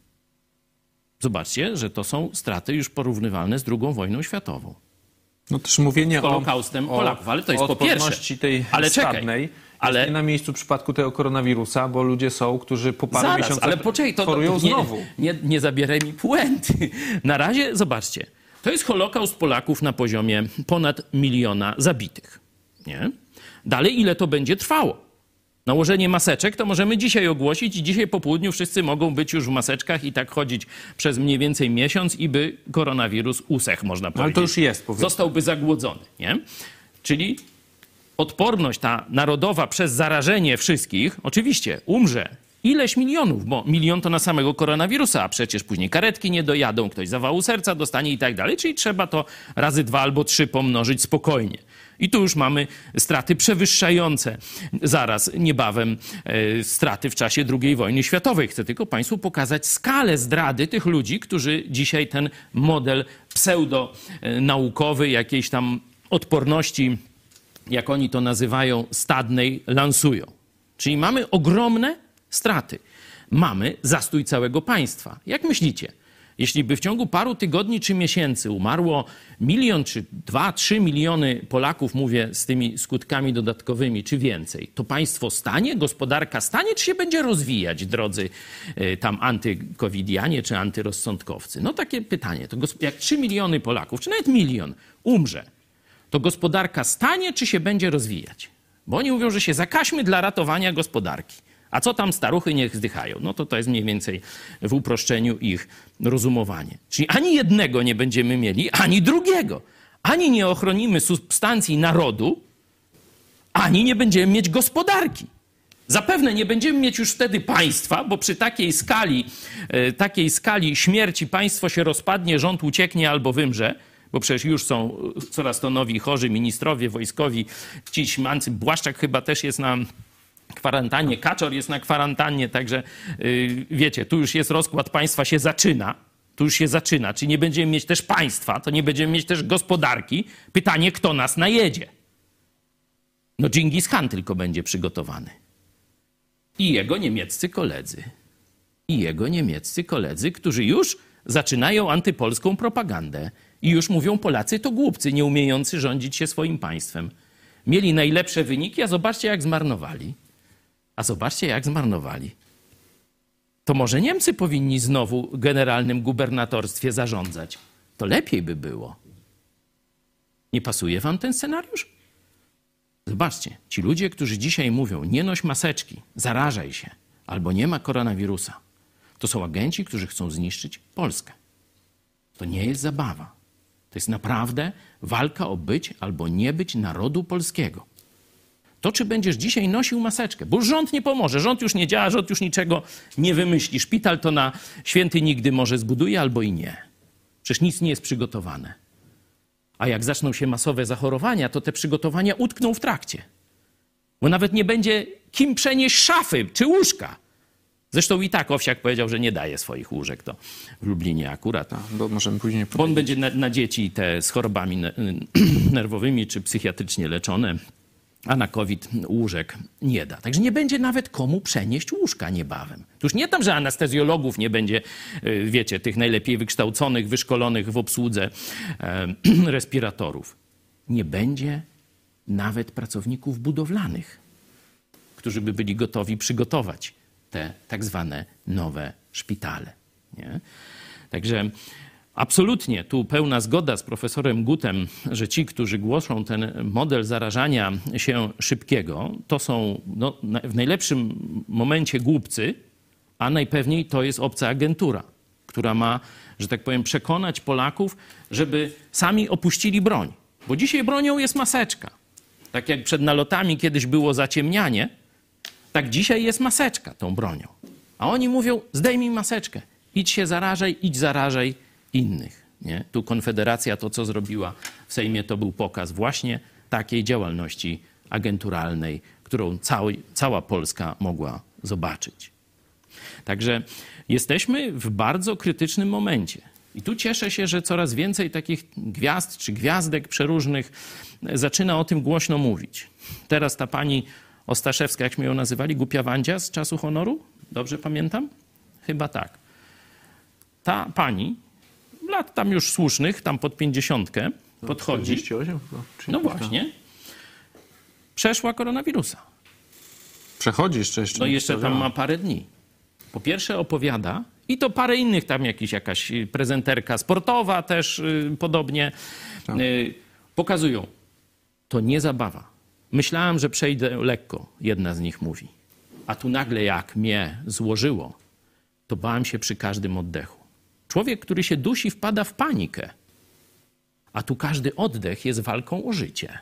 Zobaczcie, że to są straty już porównywalne z drugą wojną światową. No też mówienie Holokaustem o, Polaków, ale to jest o po pierwsze. odporności tej ale stadnej czekaj, ale jest nie na miejscu w przypadku tego koronawirusa, bo ludzie są, którzy po paru zaraz, miesiącach ale poczekaj, to, chorują to nie, znowu. Nie, nie zabieraj mi puenty. Na razie, zobaczcie, to jest Holokaust Polaków na poziomie ponad miliona zabitych. Nie? Dalej, ile to będzie trwało? Nałożenie maseczek to możemy dzisiaj ogłosić i dzisiaj po południu wszyscy mogą być już w maseczkach i tak chodzić przez mniej więcej miesiąc i by koronawirus usechł, można powiedzieć. Ale to już jest, powiedzmy. Zostałby zagłodzony, nie? Czyli odporność ta narodowa przez zarażenie wszystkich, oczywiście umrze ileś milionów, bo milion to na samego koronawirusa, a przecież później karetki nie dojadą, ktoś zawału serca dostanie i tak dalej, czyli trzeba to razy dwa albo trzy pomnożyć spokojnie. I tu już mamy straty przewyższające zaraz niebawem e, straty w czasie drugiej wojny światowej. Chcę tylko Państwu pokazać skalę zdrady tych ludzi, którzy dzisiaj ten model pseudo-naukowy, jakiejś tam odporności, jak oni to nazywają, stadnej, lansują. Czyli mamy ogromne straty. Mamy zastój całego państwa. Jak myślicie? Jeśli by w ciągu paru tygodni czy miesięcy umarło milion czy dwa, trzy miliony Polaków, mówię z tymi skutkami dodatkowymi, czy więcej, to państwo stanie, gospodarka stanie, czy się będzie rozwijać, drodzy y, tam antykowidianie czy antyrozsądkowcy? No takie pytanie. To jak trzy miliony Polaków, czy nawet milion umrze, to gospodarka stanie, czy się będzie rozwijać? Bo oni mówią, że się zakaźmy dla ratowania gospodarki. A co tam staruchy niech zdychają? No to to jest mniej więcej w uproszczeniu ich rozumowanie. Czyli ani jednego nie będziemy mieli, ani drugiego. Ani nie ochronimy substancji narodu, ani nie będziemy mieć gospodarki. Zapewne nie będziemy mieć już wtedy państwa, bo przy takiej skali, e, takiej skali śmierci państwo się rozpadnie, rząd ucieknie albo wymrze, bo przecież już są coraz to nowi chorzy ministrowie wojskowi, ci śmancy. Błaszczak chyba też jest na kwarantannie, Kaczor jest na kwarantannie, także yy, wiecie, tu już jest rozkład państwa, się zaczyna, tu już się zaczyna, czyli nie będziemy mieć też państwa, to nie będziemy mieć też gospodarki. Pytanie, kto nas najedzie? No Dżingis Khan tylko będzie przygotowany. I jego niemieccy koledzy. I jego niemieccy koledzy, którzy już zaczynają antypolską propagandę i już mówią, Polacy to głupcy, nie umiejący rządzić się swoim państwem. Mieli najlepsze wyniki, a zobaczcie, jak zmarnowali. A zobaczcie, jak zmarnowali. To może Niemcy powinni znowu generalnym gubernatorstwie zarządzać. To lepiej by było. Nie pasuje wam ten scenariusz? Zobaczcie, ci ludzie, którzy dzisiaj mówią, nie noś maseczki, zarażaj się, albo nie ma koronawirusa, to są agenci, którzy chcą zniszczyć Polskę. To nie jest zabawa. To jest naprawdę walka o być albo nie być narodu polskiego. to czy będziesz dzisiaj nosił maseczkę, bo rząd nie pomoże, rząd już nie działa, rząd już niczego nie wymyśli. Szpital to na święty nigdy może zbuduje albo i nie. Przecież nic nie jest przygotowane. A jak zaczną się masowe zachorowania, to te przygotowania utkną w trakcie. Bo nawet nie będzie kim przenieść szafy czy łóżka. Zresztą i tak Owsiak powiedział, że nie daje swoich łóżek. To w Lublinie akurat. A, bo możemy później Bo on będzie na, na dzieci te z chorobami ne- nerwowymi czy psychiatrycznie leczone, a na COVID łóżek nie da. Także nie będzie nawet komu przenieść łóżka niebawem. To już nie tam, że anestezjologów nie będzie, wiecie, tych najlepiej wykształconych, wyszkolonych w obsłudze e, respiratorów. Nie będzie nawet pracowników budowlanych, którzy by byli gotowi przygotować te tak zwane nowe szpitale. Nie? Także absolutnie tu pełna zgoda z profesorem Gutem, że ci, którzy głoszą ten model zarażania się szybkiego, to są no, w najlepszym momencie głupcy, a najpewniej to jest obca agentura, która ma, że tak powiem, przekonać Polaków, żeby sami opuścili broń. Bo dzisiaj bronią jest maseczka. Tak jak przed nalotami kiedyś było zaciemnianie, tak dzisiaj jest maseczka tą bronią. A oni mówią, zdejmij maseczkę, idź się zarażaj, idź zarażaj innych. Nie? Tu Konfederacja to, co zrobiła w Sejmie, to był pokaz właśnie takiej działalności agenturalnej, którą cały, cała Polska mogła zobaczyć. Także jesteśmy w bardzo krytycznym momencie. I tu cieszę się, że coraz więcej takich gwiazd czy gwiazdek przeróżnych zaczyna o tym głośno mówić. Teraz ta pani Ostaszewska, jak ją nazywali, głupia Wandzia z Czasu Honoru? Dobrze pamiętam? Chyba tak. Ta pani, lat tam już słusznych, tam pod pięćdziesiątkę, podchodzi. czterdzieści osiem? No właśnie. Przeszła koronawirusa. Przechodzi jeszcze. jeszcze No i jeszcze tam ma parę dni. Po pierwsze opowiada, i to parę innych tam jakiś, jakaś prezenterka sportowa też y, podobnie, Tak. y, pokazują. To nie zabawa. Myślałem, że przejdę lekko, jedna z nich mówi. A tu nagle jak mnie złożyło, to bałem się przy każdym oddechu. Człowiek, który się dusi, wpada w panikę. A tu każdy oddech jest walką o życie.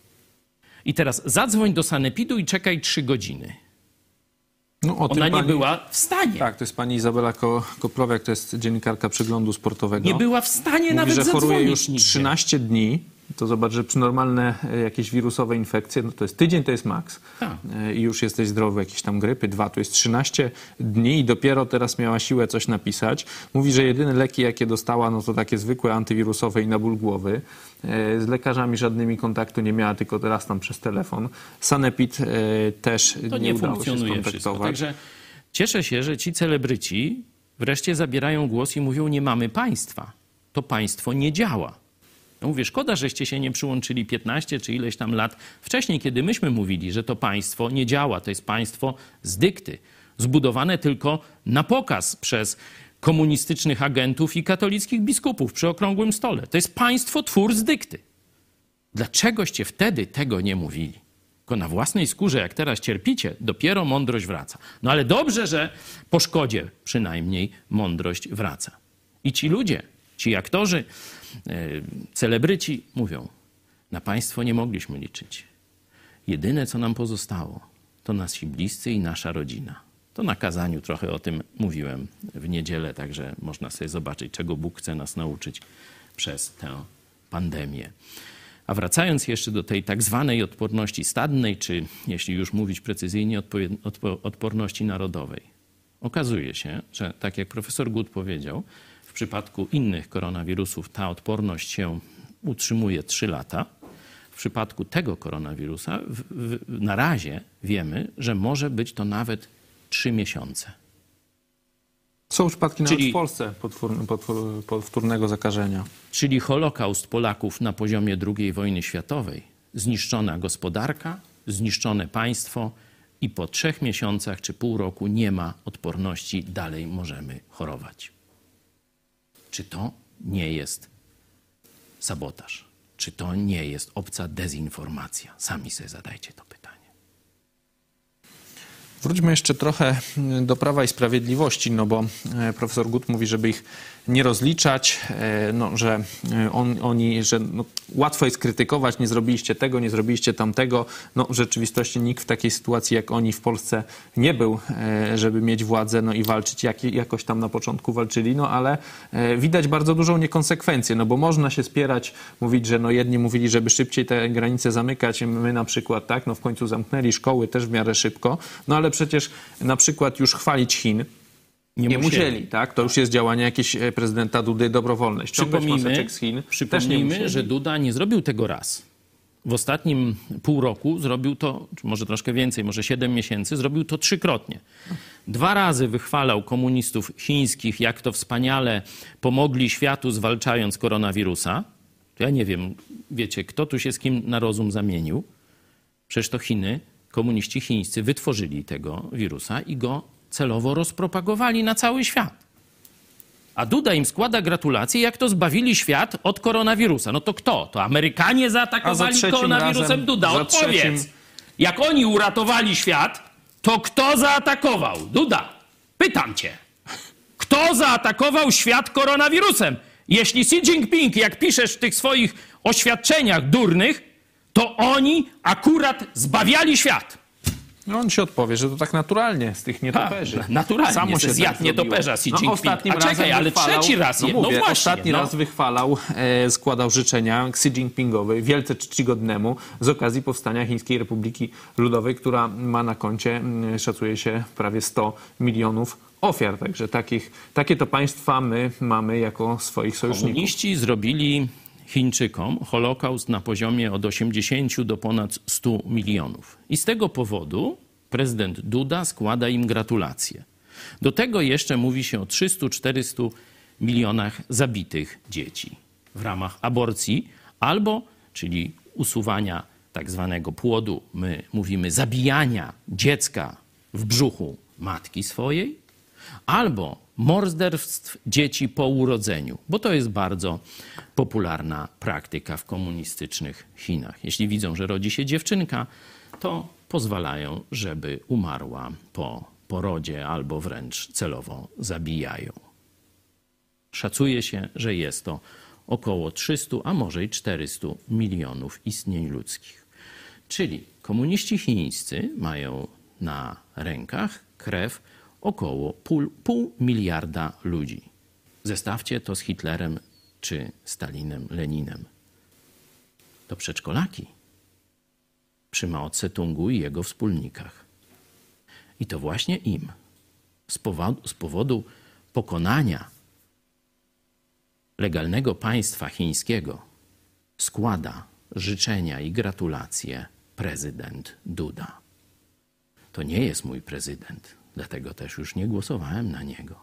I teraz zadzwoń do sanepidu i czekaj trzy godziny. No, o Ona tym nie pani... była w stanie. Tak, to jest pani Izabela Ko- Koplowiak, to jest dziennikarka Przeglądu Sportowego. Nie była w stanie Mówi, nawet że choruje zadzwonić już nigdzie. trzynaście dni. To zobacz, że przy normalne e, jakieś wirusowe infekcje, no to jest tydzień, to jest maks. Tak. E, I już jesteś zdrowy, jakieś tam grypy, dwa, to jest trzynaście dni i dopiero teraz miała siłę coś napisać. Mówi, że jedyne leki, jakie dostała, no to takie zwykłe antywirusowe i na ból głowy. E, z lekarzami żadnymi kontaktu nie miała, tylko teraz tam przez telefon. Sanepid e, też To nie, nie udało się funkcjonuje wszystko. skontaktować. Także cieszę się, że ci celebryci wreszcie zabierają głos i mówią, nie mamy państwa. To państwo nie działa. Ja mówię, szkoda, żeście się nie przyłączyli piętnaście czy ileś tam lat wcześniej, kiedy myśmy mówili, że to państwo nie działa. To jest państwo z dykty, zbudowane tylko na pokaz przez komunistycznych agentów i katolickich biskupów przy okrągłym stole. To jest państwo twór z dykty. Dlaczegoście wtedy tego nie mówili? Tylko na własnej skórze, jak teraz cierpicie, dopiero mądrość wraca. No ale dobrze, że po szkodzie przynajmniej mądrość wraca. I ci ludzie, ci aktorzy, celebryci mówią, na państwo nie mogliśmy liczyć. Jedyne, co nam pozostało, to nasi bliscy i nasza rodzina. To na kazaniu trochę o tym mówiłem w niedzielę, także można sobie zobaczyć, czego Bóg chce nas nauczyć przez tę pandemię. A wracając jeszcze do tej tak zwanej odporności stadnej, czy jeśli już mówić precyzyjnie, odporności narodowej. Okazuje się, że tak jak profesor Gut powiedział, w przypadku innych koronawirusów ta odporność się utrzymuje trzy lata. W przypadku tego koronawirusa w, w, na razie wiemy, że może być to nawet trzy miesiące. Są przypadki nawet Czyli- w Polsce potwór, potwór, powtórnego zakażenia. Czyli Holokaust Polaków na poziomie drugiej wojny światowej, zniszczona gospodarka, zniszczone państwo i po trzech miesiącach czy pół roku nie ma odporności, dalej możemy chorować. Czy to nie jest sabotaż? Czy to nie jest obca dezinformacja? Sami sobie zadajcie to pytanie. Wróćmy jeszcze trochę do Prawa i Sprawiedliwości, no bo profesor Gut mówi, żeby ich nie rozliczać, no, że on, oni, że no, łatwo jest krytykować, nie zrobiliście tego, nie zrobiliście tamtego. No, w rzeczywistości nikt w takiej sytuacji jak oni w Polsce nie był, żeby mieć władzę, no i walczyć, jak, jakoś tam na początku walczyli, no ale widać bardzo dużą niekonsekwencję, no bo można się spierać, mówić, że no jedni mówili, żeby szybciej te granice zamykać, my na przykład, tak, no w końcu zamknęli szkoły też w miarę szybko, no ale przecież na przykład już chwalić Chin nie, nie musieli. musieli, tak? To już jest działanie jakieś prezydenta Dudy dobrowolne. Ściągać maseczek z Chin Przypomnijmy, że Duda nie zrobił tego raz. W ostatnim pół roku zrobił to, może troszkę więcej, może siedem miesięcy, zrobił to trzykrotnie. Dwa razy wychwalał komunistów chińskich, jak to wspaniale pomogli światu zwalczając koronawirusa. To ja nie wiem, wiecie, kto tu się z kim na rozum zamienił. Przecież to Chiny, komuniści chińscy wytworzyli tego wirusa i go celowo rozpropagowali na cały świat. A Duda im składa gratulacje, jak to zbawili świat od koronawirusa. No to kto? To Amerykanie zaatakowali za koronawirusem? Razem, Duda, odpowiedz. Trzecim... Jak oni uratowali świat, to kto zaatakował? Duda, pytam cię. Kto zaatakował świat koronawirusem? Jeśli Xi Jinping, jak piszesz w tych swoich oświadczeniach durnych, to oni akurat zbawiali świat. No on się odpowie, że to tak naturalnie z tych nietoperzy. Ha, naturalnie, Samo się zjadł tak nietoperza Xi Jinping. No, ostatnim A czekaj, ale wychwalał, trzeci raz. No, je, mówię, no właśnie, ostatni no. raz wychwalał, e, składał życzenia Xi Jinpingowi, wielce czcigodnemu, z okazji powstania Chińskiej Republiki Ludowej, która ma na koncie, m, szacuje się, prawie sto milionów ofiar. Także takich, takie to państwa my mamy jako swoich sojuszników. Komuniści zrobili Chińczykom Holokaust na poziomie od osiemdziesięciu do ponad stu milionów. I z tego powodu prezydent Duda składa im gratulacje. Do tego jeszcze mówi się o trzystu czterystu milionach zabitych dzieci w ramach aborcji albo, czyli usuwania tak zwanego płodu, my mówimy zabijania dziecka w brzuchu matki swojej, albo morderstw dzieci po urodzeniu, bo to jest bardzo popularna praktyka w komunistycznych Chinach. Jeśli widzą, że rodzi się dziewczynka, to pozwalają, żeby umarła po porodzie albo wręcz celowo zabijają. Szacuje się, że jest to około trzystu, a może i czterystu milionów istnień ludzkich. Czyli komuniści chińscy mają na rękach krew około pół, pół miliarda ludzi. Zestawcie to z Hitlerem czy Stalinem, Leninem. To przedszkolaki przy Mao Tse-tungu i jego wspólnikach. I to właśnie im z powodu, z powodu pokonania legalnego państwa chińskiego składa życzenia i gratulacje prezydent Duda. To nie jest mój prezydent, dlatego też już nie głosowałem na niego.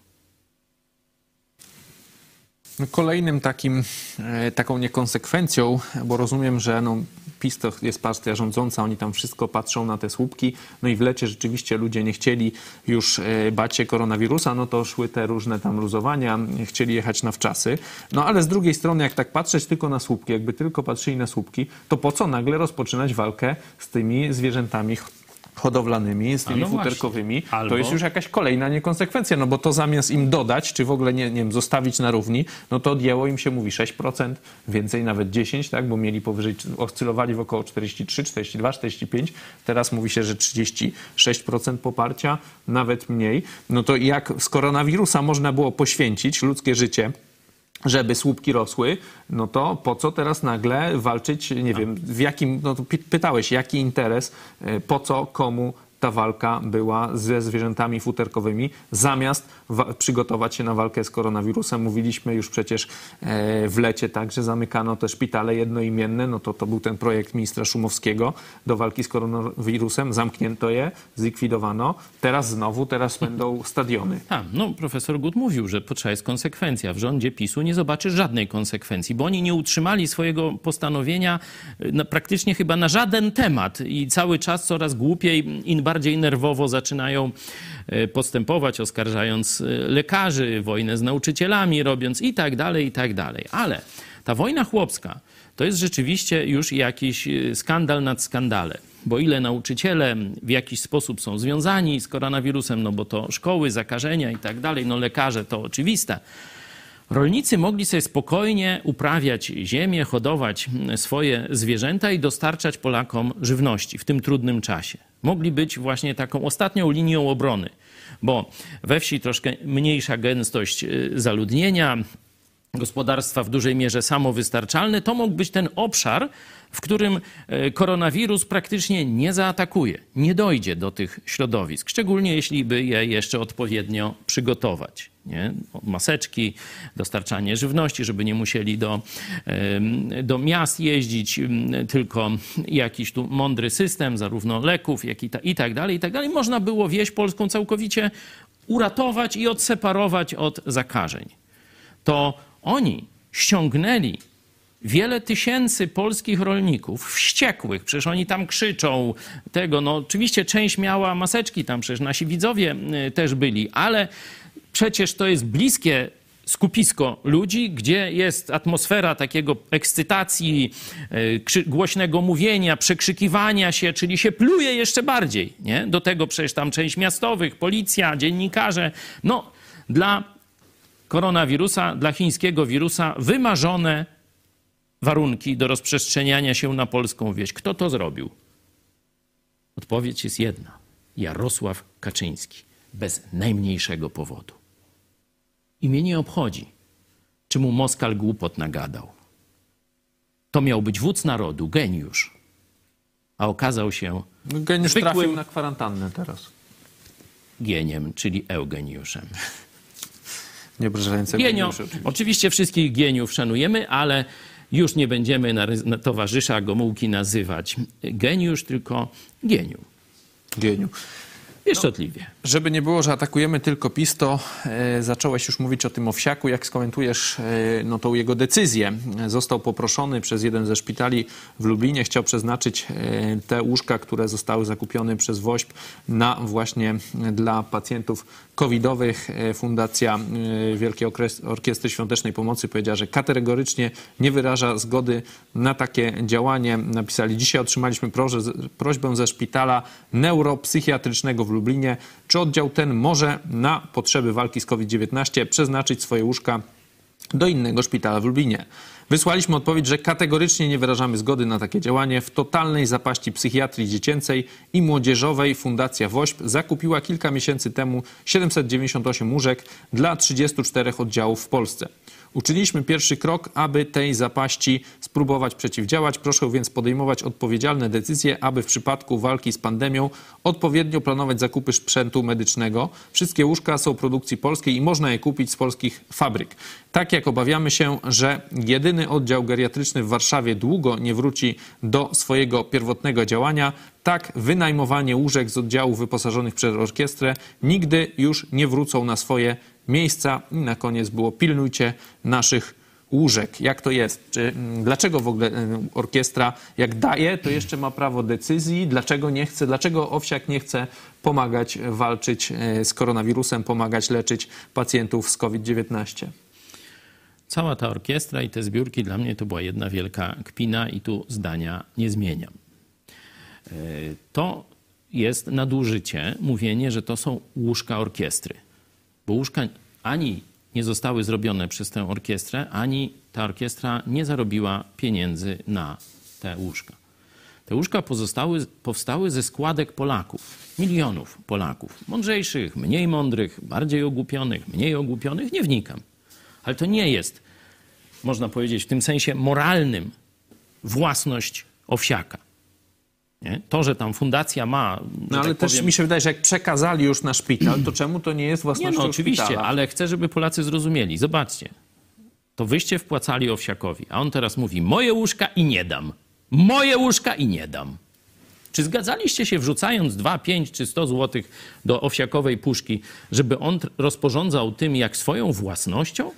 Kolejnym takim, taką niekonsekwencją, bo rozumiem, że no, PiS to jest partia rządząca, oni tam wszystko patrzą na te słupki, no i w lecie rzeczywiście ludzie nie chcieli już bać się koronawirusa, no to szły te różne tam luzowania, chcieli jechać na wczasy. No ale z drugiej strony, jak tak patrzeć tylko na słupki, jakby tylko patrzyli na słupki, to po co nagle rozpoczynać walkę z tymi zwierzętami hodowlanymi, z tymi no futerkowymi, Albo... to jest już jakaś kolejna niekonsekwencja, no bo to zamiast im dodać, czy w ogóle nie, nie wiem, zostawić na równi, no to odjęło im się, mówi, sześć procent, więcej nawet dziesięć procent, tak, bo mieli powyżej, oscylowali w około czterdzieści trzy, czterdzieści dwa, czterdzieści pięć, teraz mówi się, że trzydzieści sześć procent poparcia, nawet mniej. No to jak z koronawirusa można było poświęcić ludzkie życie, żeby słupki rosły, no to po co teraz nagle walczyć, nie wiem, w jakim, no to pytałeś, jaki interes, po co, komu ta walka była ze zwierzętami futerkowymi, zamiast wa- przygotować się na walkę z koronawirusem. Mówiliśmy już przecież e, w lecie, tak, że zamykano te szpitale jednoimienne, no to to był ten projekt ministra Szumowskiego do walki z koronawirusem, zamknięto je, zlikwidowano, teraz znowu, teraz będą stadiony. A, no profesor Gut mówił, że potrzeba jest konsekwencja. W rządzie PiSu nie zobaczy żadnej konsekwencji, bo oni nie utrzymali swojego postanowienia no, praktycznie chyba na żaden temat i cały czas coraz głupiej, im bardziej nerwowo zaczynają postępować, oskarżając lekarzy, wojnę z nauczycielami robiąc i tak dalej, i tak dalej. Ale ta wojna chłopska to jest rzeczywiście już jakiś skandal nad skandalem. Bo ile nauczyciele w jakiś sposób są związani z koronawirusem, no bo to szkoły, zakażenia i tak dalej, no lekarze to oczywiste. rolnicy mogli sobie spokojnie uprawiać ziemię, hodować swoje zwierzęta i dostarczać Polakom żywności w tym trudnym czasie. Mogli być właśnie taką ostatnią linią obrony, bo we wsi troszkę mniejsza gęstość zaludnienia, gospodarstwa w dużej mierze samowystarczalne, to mógł być ten obszar, w którym koronawirus praktycznie nie zaatakuje, nie dojdzie do tych środowisk, szczególnie jeśli by je jeszcze odpowiednio przygotować. Nie? Maseczki, dostarczanie żywności, żeby nie musieli do, do miast jeździć, tylko jakiś tu mądry system, zarówno leków, jak i, ta, i tak dalej, i tak dalej. Można było wieś polską całkowicie uratować i odseparować od zakażeń. To oni ściągnęli wiele tysięcy polskich rolników, wściekłych, przecież oni tam krzyczą tego, no oczywiście część miała maseczki, tam przecież nasi widzowie też byli, ale przecież to jest bliskie skupisko ludzi, gdzie jest atmosfera takiego ekscytacji, głośnego mówienia, przekrzykiwania się, czyli się pluje jeszcze bardziej, nie? Do tego przecież tam część miastowych, policja, dziennikarze, no dla koronawirusa, dla chińskiego wirusa wymarzone warunki do rozprzestrzeniania się na polską wieś. Kto to zrobił? Odpowiedź jest jedna. Jarosław Kaczyński. Bez najmniejszego powodu. I mnie nie obchodzi, czy mu Moskal głupot nagadał. To miał być wódz narodu, geniusz. A okazał się Geniusz zwykłym trafił na kwarantannę teraz. geniem, czyli eugeniuszem. Nie obrażającego Genio, geniusza, oczywiście. oczywiście wszystkich geniów szanujemy, ale już nie będziemy na, na towarzysza Gomułki nazywać geniusz, tylko geniu. Geniu. Pieszczotliwie. Żeby nie było, że atakujemy tylko PiS, to e, zacząłeś już mówić o tym Owsiaku. Jak skomentujesz e, no, tą jego decyzję? Został poproszony przez jeden ze szpitali w Lublinie. Chciał przeznaczyć e, te łóżka, które zostały zakupione przez WOŚP na właśnie dla pacjentów covidowych. E, Fundacja e, Wielkiej Orkiestry Świątecznej Pomocy powiedziała, że kategorycznie nie wyraża zgody na takie działanie. Napisali: dzisiaj otrzymaliśmy proże- prośbę ze szpitala neuropsychiatrycznego w Lublinie, czy oddział ten może na potrzeby walki z COVID dziewiętnaście przeznaczyć swoje łóżka do innego szpitala w Lublinie. Wysłaliśmy odpowiedź, że kategorycznie nie wyrażamy zgody na takie działanie. W totalnej zapaści psychiatrii dziecięcej i młodzieżowej Fundacja WOŚP zakupiła kilka miesięcy temu siedemset dziewięćdziesiąt osiem łóżek dla trzydziestu czterech oddziałów w Polsce. Uczyniliśmy pierwszy krok, aby tej zapaści spróbować przeciwdziałać. Proszę więc podejmować odpowiedzialne decyzje, aby w przypadku walki z pandemią odpowiednio planować zakupy sprzętu medycznego. Wszystkie łóżka są produkcji polskiej i można je kupić z polskich fabryk. Tak jak obawiamy się, że jedyny oddział geriatryczny w Warszawie długo nie wróci do swojego pierwotnego działania, tak wynajmowanie łóżek z oddziałów wyposażonych przez orkiestrę nigdy już nie wrócą na swoje miejsca. I na koniec było: pilnujcie naszych łóżek. Jak to jest? Czy, dlaczego w ogóle orkiestra, jak daje, to jeszcze ma prawo decyzji? Dlaczego nie chce? Dlaczego Owsiak nie chce pomagać walczyć z koronawirusem, pomagać leczyć pacjentów z COVID dziewiętnaście? Cała ta orkiestra i te zbiórki dla mnie to była jedna wielka kpina i tu zdania nie zmieniam. To jest nadużycie mówienie, że to są łóżka orkiestry. Bo łóżka ani nie zostały zrobione przez tę orkiestrę, ani ta orkiestra nie zarobiła pieniędzy na te łóżka. Te łóżka pozostały, powstały ze składek Polaków, milionów Polaków. Mądrzejszych, mniej mądrych, bardziej ogłupionych, mniej ogłupionych, nie wnikam. Ale to nie jest, można powiedzieć, w tym sensie moralnym własność Owsiaka. Nie? To, że tam fundacja ma... No ale tak też powiem, mi się wydaje, że jak przekazali już na szpital, to czemu to nie jest własnością nie, no oczywiście, szpitala? ale chcę, żeby Polacy zrozumieli. Zobaczcie, to wyście wpłacali Owsiakowi, a on teraz mówi: moje łóżka i nie dam. Moje łóżka i nie dam. Czy zgadzaliście się, wrzucając dwa, pięć czy sto złotych do Owsiakowej puszki, żeby on rozporządzał tym jak swoją własnością?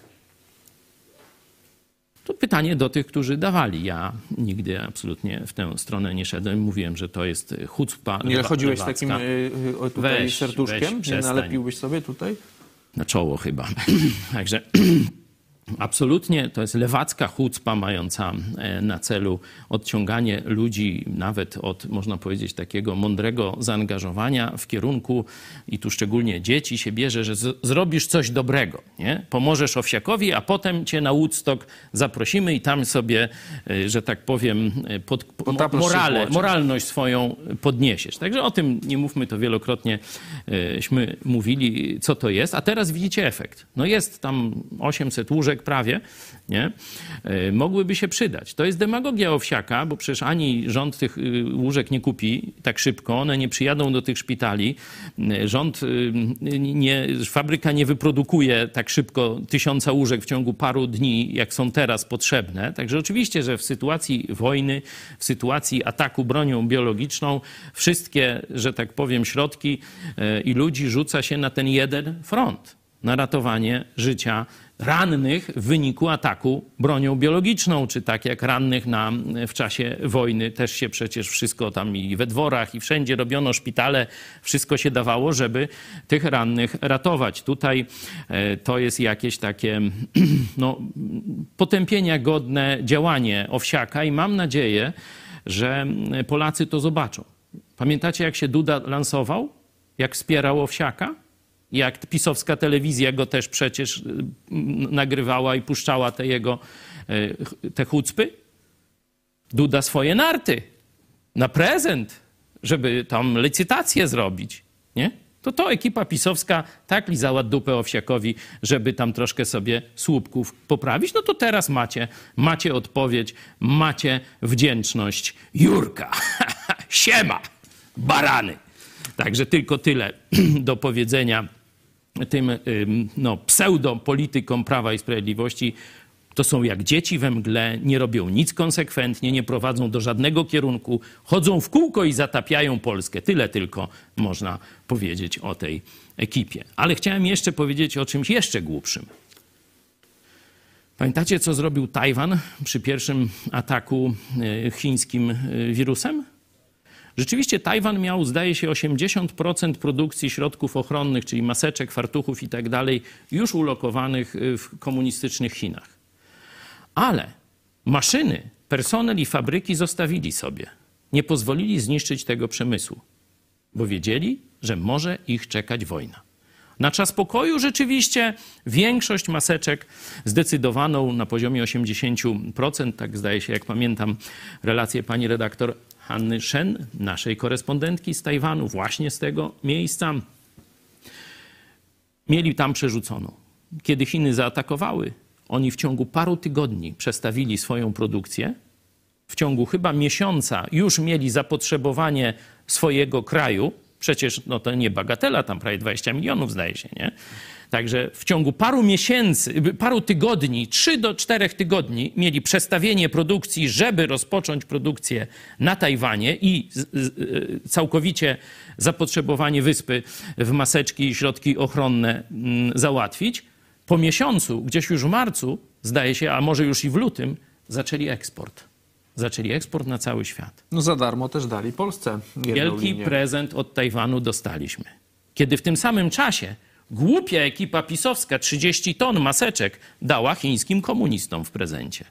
To pytanie do tych, którzy dawali. Ja nigdy absolutnie w tę stronę nie szedłem. Mówiłem, że to jest chucpa. Nie chodziłeś z lewacka. takim y, y, tutaj Weź, serduszkiem? weź, Nie przestań. nalepiłbyś sobie tutaj? Na czoło chyba. Także Absolutnie to jest lewacka chucpa mająca na celu odciąganie ludzi nawet od, można powiedzieć, takiego mądrego zaangażowania w kierunku, i tu szczególnie dzieci się bierze, że z- zrobisz coś dobrego, nie? Pomożesz Owsiakowi, a potem cię na Woodstock zaprosimy i tam sobie, że tak powiem, pod, mo- morale, moralność swoją podniesiesz. Także o tym nie mówmy, to wielokrotnieśmy mówili, co to jest. A teraz widzicie efekt. No jest tam osiemset łóżek prawie, nie? Mogłyby się przydać. To jest demagogia Owsiaka, bo przecież ani rząd tych łóżek nie kupi tak szybko, one nie przyjadą do tych szpitali. Rząd, nie, fabryka nie wyprodukuje tak szybko tysiąca łóżek w ciągu paru dni, jak są teraz potrzebne. Także oczywiście, że w sytuacji wojny, w sytuacji ataku bronią biologiczną, wszystkie, że tak powiem, środki i ludzi rzuca się na ten jeden front, na ratowanie życia rannych w wyniku ataku bronią biologiczną, czy tak jak rannych na, w czasie wojny. Też się przecież wszystko tam i we dworach, i wszędzie robiono szpitale, wszystko się dawało, żeby tych rannych ratować. Tutaj e, to jest jakieś takie no, potępienia godne działanie Owsiaka i mam nadzieję, że Polacy to zobaczą. Pamiętacie, jak się Duda lansował? Jak wspierał Owsiaka? Jak pisowska telewizja go też przecież nagrywała i puszczała te jego, te chucpy? Duda swoje narty na prezent, żeby tam licytację zrobić, nie? To to ekipa pisowska tak lizała dupę Owsiakowi, żeby tam troszkę sobie słupków poprawić. No to teraz macie, macie odpowiedź, macie wdzięczność Jurka. Siema, barany. Także tylko tyle do powiedzenia tym no, pseudopolitykom Prawa i Sprawiedliwości. To są jak dzieci we mgle, nie robią nic konsekwentnie, nie prowadzą do żadnego kierunku, chodzą w kółko i zatapiają Polskę. Tyle tylko można powiedzieć o tej ekipie. Ale chciałem jeszcze powiedzieć o czymś jeszcze głupszym. Pamiętacie, co zrobił Tajwan przy pierwszym ataku chińskim wirusem? Rzeczywiście Tajwan miał, zdaje się, osiemdziesiąt procent produkcji środków ochronnych, czyli maseczek, fartuchów i tak dalej, już ulokowanych w komunistycznych Chinach. Ale maszyny, personel i fabryki zostawili sobie. Nie pozwolili zniszczyć tego przemysłu, bo wiedzieli, że może ich czekać wojna. Na czas pokoju rzeczywiście większość maseczek zdecydowaną na poziomie osiemdziesiąt procent, tak zdaje się, jak pamiętam relację pani redaktor Hanny Shen, naszej korespondentki z Tajwanu, właśnie z tego miejsca, mieli tam przerzuconą. Kiedy Chiny zaatakowały, oni w ciągu paru tygodni przestawili swoją produkcję. W ciągu chyba miesiąca już mieli zapotrzebowanie swojego kraju. Przecież no to nie bagatela, tam prawie dwadzieścia milionów zdaje się, nie? Także w ciągu paru miesięcy, paru tygodni, trzy do czterech tygodni mieli przestawienie produkcji, żeby rozpocząć produkcję na Tajwanie i całkowicie zapotrzebowanie wyspy w maseczki i środki ochronne załatwić. Po miesiącu, gdzieś już w marcu, zdaje się, a może już i w lutym, zaczęli eksport. Zaczęli eksport na cały świat. No za darmo też dali Polsce jedną Wielki linię. prezent od Tajwanu dostaliśmy. Kiedy w tym samym czasie głupia ekipa pisowska trzydzieści ton maseczek dała chińskim komunistom w prezencie.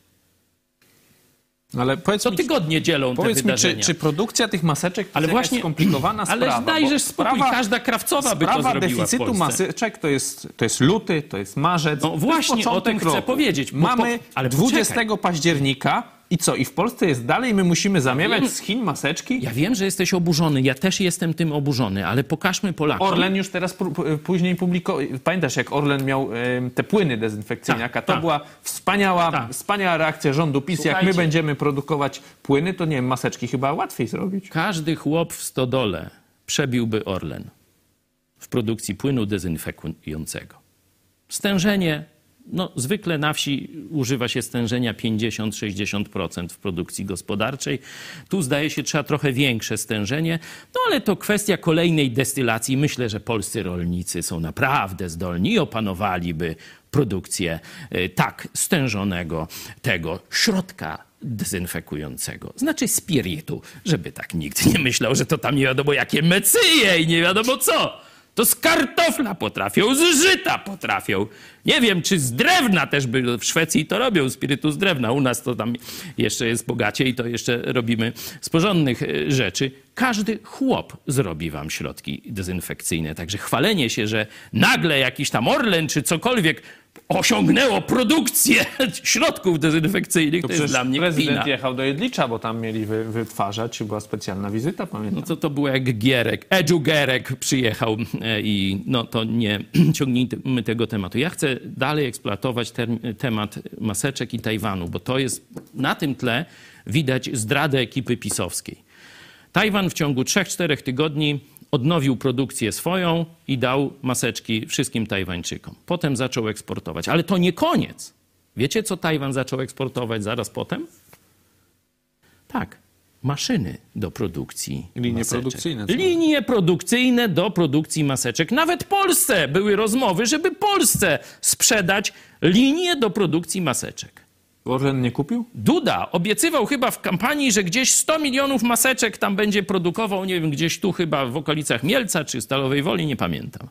Ale powiedz Co mi, tygodnie dzielą te powiedz mi czy, wydarzenia. czy produkcja tych maseczek to Ale jest właśnie- jakaś skomplikowana ale sprawa? dajże bo spokój, sprawa- każda krawcowa by to sprawa zrobiła w deficytu Polsce. maseczek to jest, to jest luty, to jest marzec. No to jest właśnie, o początek tym chcę roku. powiedzieć, bo Mamy po- ale dwudziestego października i co? I w Polsce jest dalej, my musimy zamawiać wiem. z Chin maseczki? Ja wiem, że jesteś oburzony, ja też jestem tym oburzony, ale pokażmy Polakom. Orlen już teraz pró- później publikował. Pamiętasz, jak Orlen miał e, te płyny dezynfekcyjne? Tak, Jaka to tak. była wspaniała, Tak. wspaniała reakcja rządu PiS. Jak my Słuchajcie. będziemy produkować płyny, to nie wiem, maseczki chyba łatwiej zrobić. Każdy chłop w stodole przebiłby Orlen w produkcji płynu dezynfekującego. Stężenie, no zwykle na wsi używa się stężenia pięćdziesiąt do sześćdziesięciu procent w produkcji gospodarczej. Tu zdaje się trzeba trochę większe stężenie, no ale to kwestia kolejnej destylacji. Myślę, że polscy rolnicy są naprawdę zdolni i opanowaliby produkcję y, tak stężonego tego środka dezynfekującego. Znaczy spiritu, żeby tak nikt nie myślał, że to tam nie wiadomo jakie mecyje i nie wiadomo co. To z kartofla potrafią, z żyta potrafią. Nie wiem, czy z drewna też by, w Szwecji to robią, spirytus z drewna. U nas to tam jeszcze jest bogacie i to jeszcze robimy z porządnych rzeczy. Każdy chłop zrobi wam środki dezynfekcyjne. Także chwalenie się, że nagle jakiś tam Orlen czy cokolwiek osiągnęło produkcję środków dezynfekcyjnych, to, to jest dla mnie prezydent kpina. jechał do Jedlicza, bo tam mieli wy, wytwarzać, była specjalna wizyta, pamiętam. No to, to było jak Gierek, Edziu Gierek przyjechał i no to nie ciągnijmy tego tematu. Ja chcę dalej eksploatować ten, temat maseczek i Tajwanu, bo to jest, na tym tle widać zdradę ekipy pisowskiej. Tajwan w ciągu trzech czterech tygodni odnowił produkcję swoją i dał maseczki wszystkim Tajwańczykom. Potem zaczął eksportować. Ale to nie koniec. Wiecie, co Tajwan zaczął eksportować zaraz potem? Tak, maszyny do produkcji Linie maseczek. produkcyjne. Co? Linie produkcyjne do produkcji maseczek. Nawet Polsce były rozmowy, żeby Polsce sprzedać linie do produkcji maseczek. Orlen nie kupił? Duda obiecywał chyba w kampanii, że gdzieś sto milionów maseczek tam będzie produkował, nie wiem, gdzieś tu chyba w okolicach Mielca czy Stalowej Woli, nie pamiętam.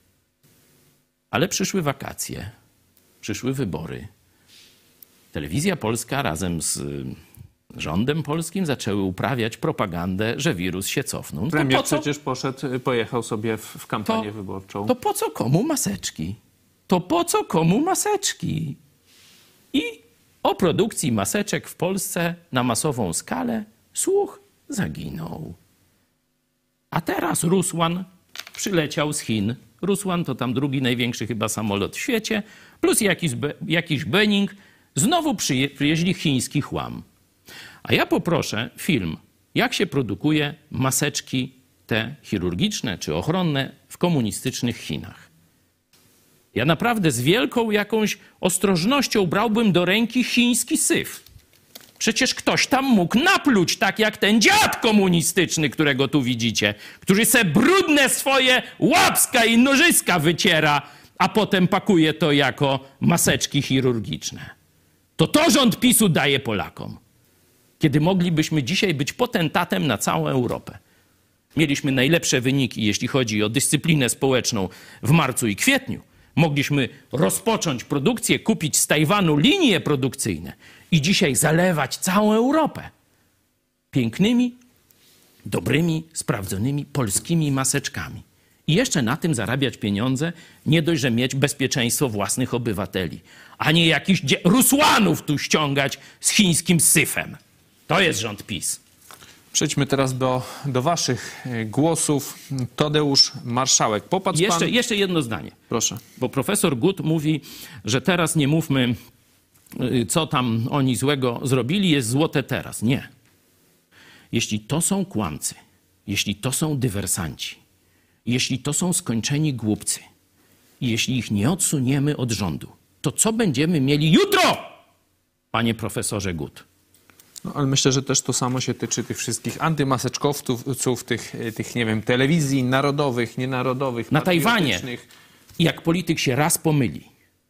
Ale przyszły wakacje, przyszły wybory. Telewizja Polska razem z rządem polskim zaczęły uprawiać propagandę, że wirus się cofnął. No Premier to po co? przecież poszedł, pojechał sobie w, w kampanię To- wyborczą. To po co komu maseczki? To po co komu maseczki? I o produkcji maseczek w Polsce na masową skalę słuch zaginął. A teraz Rusłan przyleciał z Chin. Rusłan to tam drugi największy chyba samolot w świecie, plus jakiś, be, jakiś Boeing. Znowu przyje, przywieźli chiński chłam. A ja poproszę film, jak się produkuje maseczki te chirurgiczne czy ochronne w komunistycznych Chinach. Ja naprawdę z wielką jakąś ostrożnością brałbym do ręki chiński syf. Przecież ktoś tam mógł napluć, tak jak ten dziad komunistyczny, którego tu widzicie, który se brudne swoje łapska i nożyska wyciera, a potem pakuje to jako maseczki chirurgiczne. To to rząd PiSu daje Polakom. Kiedy moglibyśmy dzisiaj być potentatem na całą Europę. Mieliśmy najlepsze wyniki, jeśli chodzi o dyscyplinę społeczną w marcu i kwietniu. Mogliśmy rozpocząć produkcję, kupić z Tajwanu linie produkcyjne i dzisiaj zalewać całą Europę pięknymi, dobrymi, sprawdzonymi polskimi maseczkami. I jeszcze na tym zarabiać pieniądze, nie dość, że mieć bezpieczeństwo własnych obywateli, a nie jakichś dzie- Rusłanów tu ściągać z chińskim syfem. To jest rząd PiS. Przejdźmy teraz do, do waszych e, głosów. Tadeusz Marszałek. Popatrz Jeszcze, pan... jeszcze jedno zdanie. Proszę. Bo profesor Gut mówi, że teraz nie mówmy, y, co tam oni złego zrobili, jest złote teraz. Nie. Jeśli to są kłamcy, jeśli to są dywersanci, jeśli to są skończeni głupcy, jeśli ich nie odsuniemy od rządu, to co będziemy mieli jutro, panie profesorze Gut? No, ale myślę, że też to samo się tyczy tych wszystkich antymaseczkowców, tych, tych nie wiem, telewizji narodowych, nienarodowych, Na Tajwanie, patriotycznych. jak polityk się raz pomyli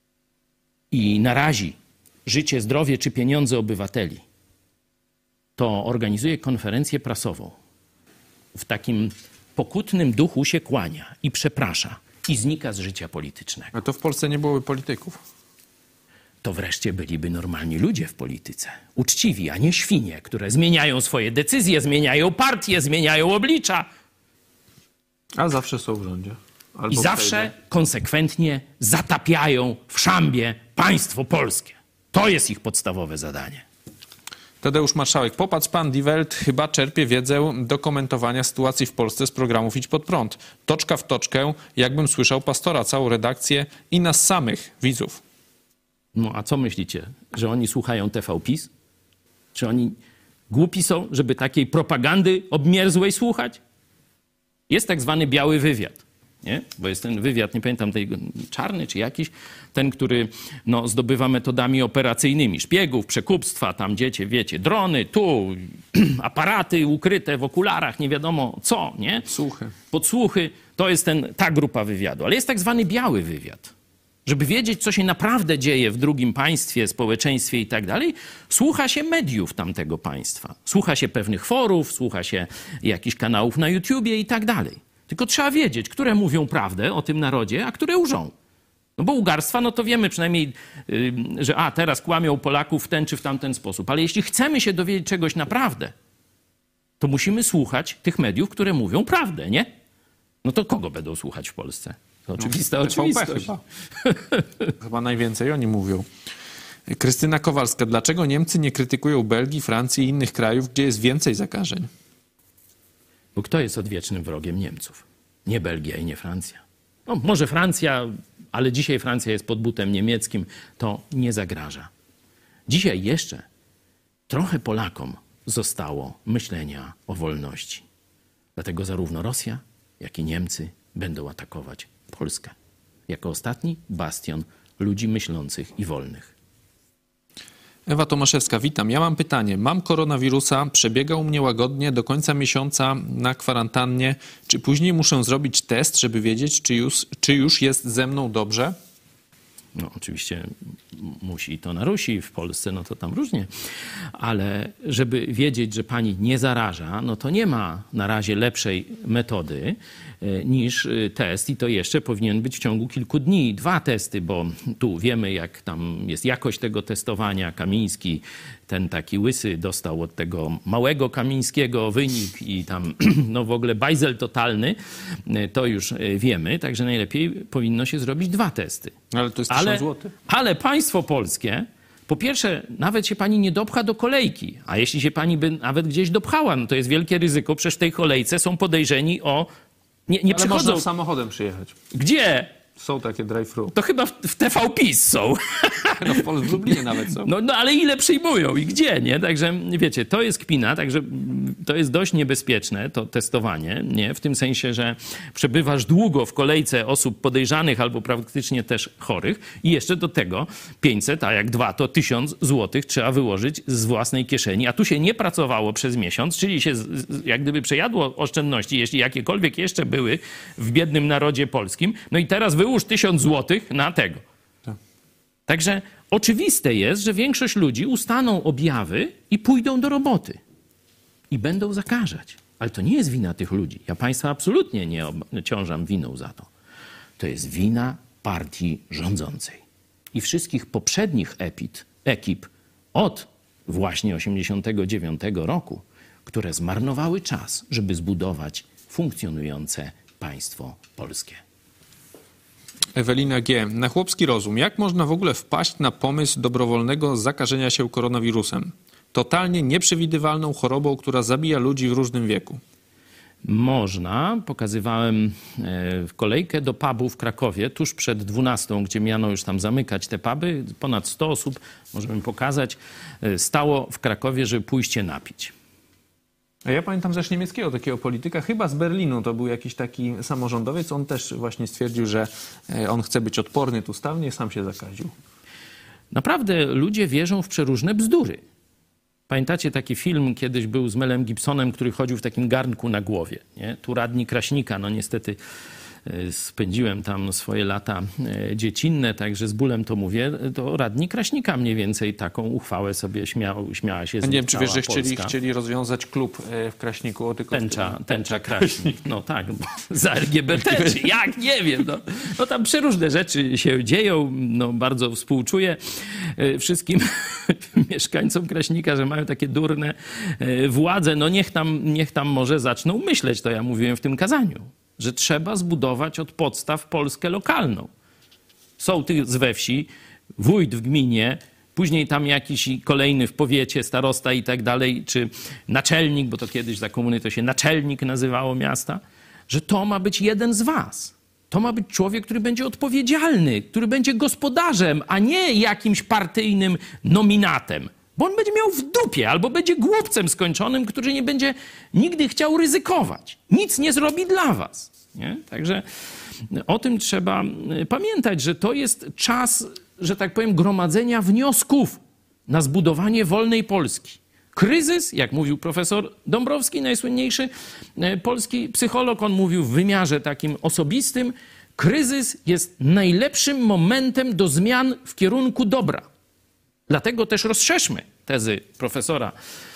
i narazi życie, zdrowie czy pieniądze obywateli, to organizuje konferencję prasową. W takim pokutnym duchu się kłania i przeprasza i znika z życia politycznego. A to w Polsce nie byłoby polityków. To wreszcie byliby normalni ludzie w polityce. Uczciwi, a nie świnie, które zmieniają swoje decyzje, zmieniają partie, zmieniają oblicza. A zawsze są w rządzie. Albo I w zawsze Sejmie. konsekwentnie zatapiają w szambie państwo polskie. To jest ich podstawowe zadanie. Tadeusz Marszałek. Popatrz pan, Die Welt chyba czerpie wiedzę do komentowania sytuacji w Polsce z programów Idź Pod Prąd. Toczka w toczkę, jakbym słyszał pastora, całą redakcję i nas samych, widzów. No a co myślicie? Że oni słuchają T V PiS? Czy oni głupi są, żeby takiej propagandy obmierzłej słuchać? Jest tak zwany biały wywiad, nie? Bo jest ten wywiad, nie pamiętam, tej, czarny czy jakiś, ten, który no, zdobywa metodami operacyjnymi, szpiegów, przekupstwa, tam dziecię, wiecie, drony, tu aparaty ukryte w okularach, nie wiadomo co, nie? Słuchy. Podsłuchy, to jest ten, ta grupa wywiadu. Ale jest tak zwany biały wywiad. Żeby wiedzieć, co się naprawdę dzieje w drugim państwie, społeczeństwie i tak dalej, słucha się mediów tamtego państwa. Słucha się pewnych forów, słucha się jakichś kanałów na YouTubie i tak dalej. Tylko trzeba wiedzieć, które mówią prawdę o tym narodzie, a które łżą. No bo ugarstwa, no to wiemy przynajmniej, yy, że a, teraz kłamią Polaków w ten czy w tamten sposób. Ale jeśli chcemy się dowiedzieć czegoś naprawdę, to musimy słuchać tych mediów, które mówią prawdę, nie? No to kogo będą słuchać w Polsce? To oczywista no, oczywistość. Chyba. chyba najwięcej oni mówią. Krystyna Kowalska. Dlaczego Niemcy nie krytykują Belgii, Francji i innych krajów, gdzie jest więcej zakażeń? Bo kto jest odwiecznym wrogiem Niemców? Nie Belgia i nie Francja. No, może Francja, ale dzisiaj Francja jest pod butem niemieckim, to nie zagraża. Dzisiaj jeszcze trochę Polakom zostało myślenia o wolności. Dlatego zarówno Rosja, jak i Niemcy będą atakować Polskę jako ostatni bastion ludzi myślących i wolnych. Ewa Tomaszewska, witam. Ja mam pytanie. Mam koronawirusa, przebiega u mnie łagodnie do końca miesiąca na kwarantannie. Czy później muszę zrobić test, żeby wiedzieć, czy już, czy już jest ze mną dobrze? No oczywiście musi to na Rusi, w Polsce no to tam różnie, ale żeby wiedzieć, że pani nie zaraża, no to nie ma na razie lepszej metody niż test i to jeszcze powinien być w ciągu kilku dni. Dwa testy, bo tu wiemy jak tam jest jakość tego testowania. Kamiński, ten taki łysy, dostał od tego małego Kamińskiego wynik i tam no w ogóle bajzel totalny, to już wiemy, także najlepiej powinno się zrobić dwa testy. Ale to jest ale, tysiąc złotych. Ale państwo polskie, po pierwsze, nawet się pani nie dopcha do kolejki, a jeśli się pani by nawet gdzieś dopchała, no to jest wielkie ryzyko, przecież w tej kolejce są podejrzeni o... Nie, nie ale przychodzą... można samochodem przyjechać. Gdzie? Są takie drive-thru. To chyba w, w T V PiS są. No w, Pol- w Lublinie nawet są. No, no ale ile przyjmują i gdzie, nie? Także wiecie, to jest kpina, także to jest dość niebezpieczne, to testowanie, nie? W tym sensie, że przebywasz długo w kolejce osób podejrzanych albo praktycznie też chorych i jeszcze do tego pięćset, a jak dwa to tysiąc złotych trzeba wyłożyć z własnej kieszeni, a tu się nie pracowało przez miesiąc, czyli się z, jak gdyby przejadło oszczędności, jeśli jakiekolwiek jeszcze były w biednym narodzie polskim, no i teraz wyłóż tysiąc złotych na tego. Tak. Także oczywiste jest, że większość ludzi ustaną objawy i pójdą do roboty. I będą zakażać. Ale to nie jest wina tych ludzi. Ja państwa absolutnie nie ciążam winą za to. To jest wina partii rządzącej. I wszystkich poprzednich epit, ekip od właśnie osiemdziesiątego dziewiątego roku, które zmarnowały czas, żeby zbudować funkcjonujące państwo polskie. Ewelina G. Na chłopski rozum. Jak można w ogóle wpaść na pomysł dobrowolnego zakażenia się koronawirusem? Totalnie nieprzewidywalną chorobą, która zabija ludzi w różnym wieku. Można. Pokazywałem kolejkę do pubu w Krakowie, tuż przed dwunastą, gdzie miano już tam zamykać te puby. Ponad sto osób, możemy pokazać, stało w Krakowie, żeby pójść się napić. A ja pamiętam też niemieckiego takiego polityka, chyba z Berlinu, to był jakiś taki samorządowiec, on też właśnie stwierdził, że on chce być odporny tu stawnie, sam się zakaził. Naprawdę ludzie wierzą w przeróżne bzdury. Pamiętacie taki film, kiedyś był z Melem Gibsonem, który chodził w takim garnku na głowie, nie? Tu radni Kraśnika, no niestety spędziłem tam swoje lata dziecinne, także z bólem to mówię, to radni Kraśnika mniej więcej taką uchwałę sobie śmiał, śmiała się z Nie niej wiem, czy wiesz, że Polska. chcieli, chcieli rozwiązać klub w Kraśniku. O, tylko tęcza, tęcza Kraśnik. No tak, za L G B T, czy jak? Nie wiem. No. no tam przeróżne rzeczy się dzieją. No bardzo współczuję wszystkim mieszkańcom Kraśnika, że mają takie durne władze. No niech tam, niech tam może zaczną myśleć, to ja mówiłem w tym kazaniu, że trzeba zbudować od podstaw Polskę lokalną. Sołtys we wsi, wójt w gminie, później tam jakiś kolejny w powiecie, starosta i tak dalej, czy naczelnik, bo to kiedyś za komuny to się naczelnik nazywało miasta, że to ma być jeden z was. To ma być człowiek, który będzie odpowiedzialny, który będzie gospodarzem, a nie jakimś partyjnym nominatem. Bo on będzie miał w dupie, albo będzie głupcem skończonym, który nie będzie nigdy chciał ryzykować. Nic nie zrobi dla was. Nie? Także o tym trzeba pamiętać, że to jest czas, że tak powiem, gromadzenia wniosków na zbudowanie wolnej Polski. Kryzys, jak mówił profesor Dąbrowski, najsłynniejszy polski psycholog, on mówił w wymiarze takim osobistym, kryzys jest najlepszym momentem do zmian w kierunku dobra. Dlatego też rozszerzmy tezy profesora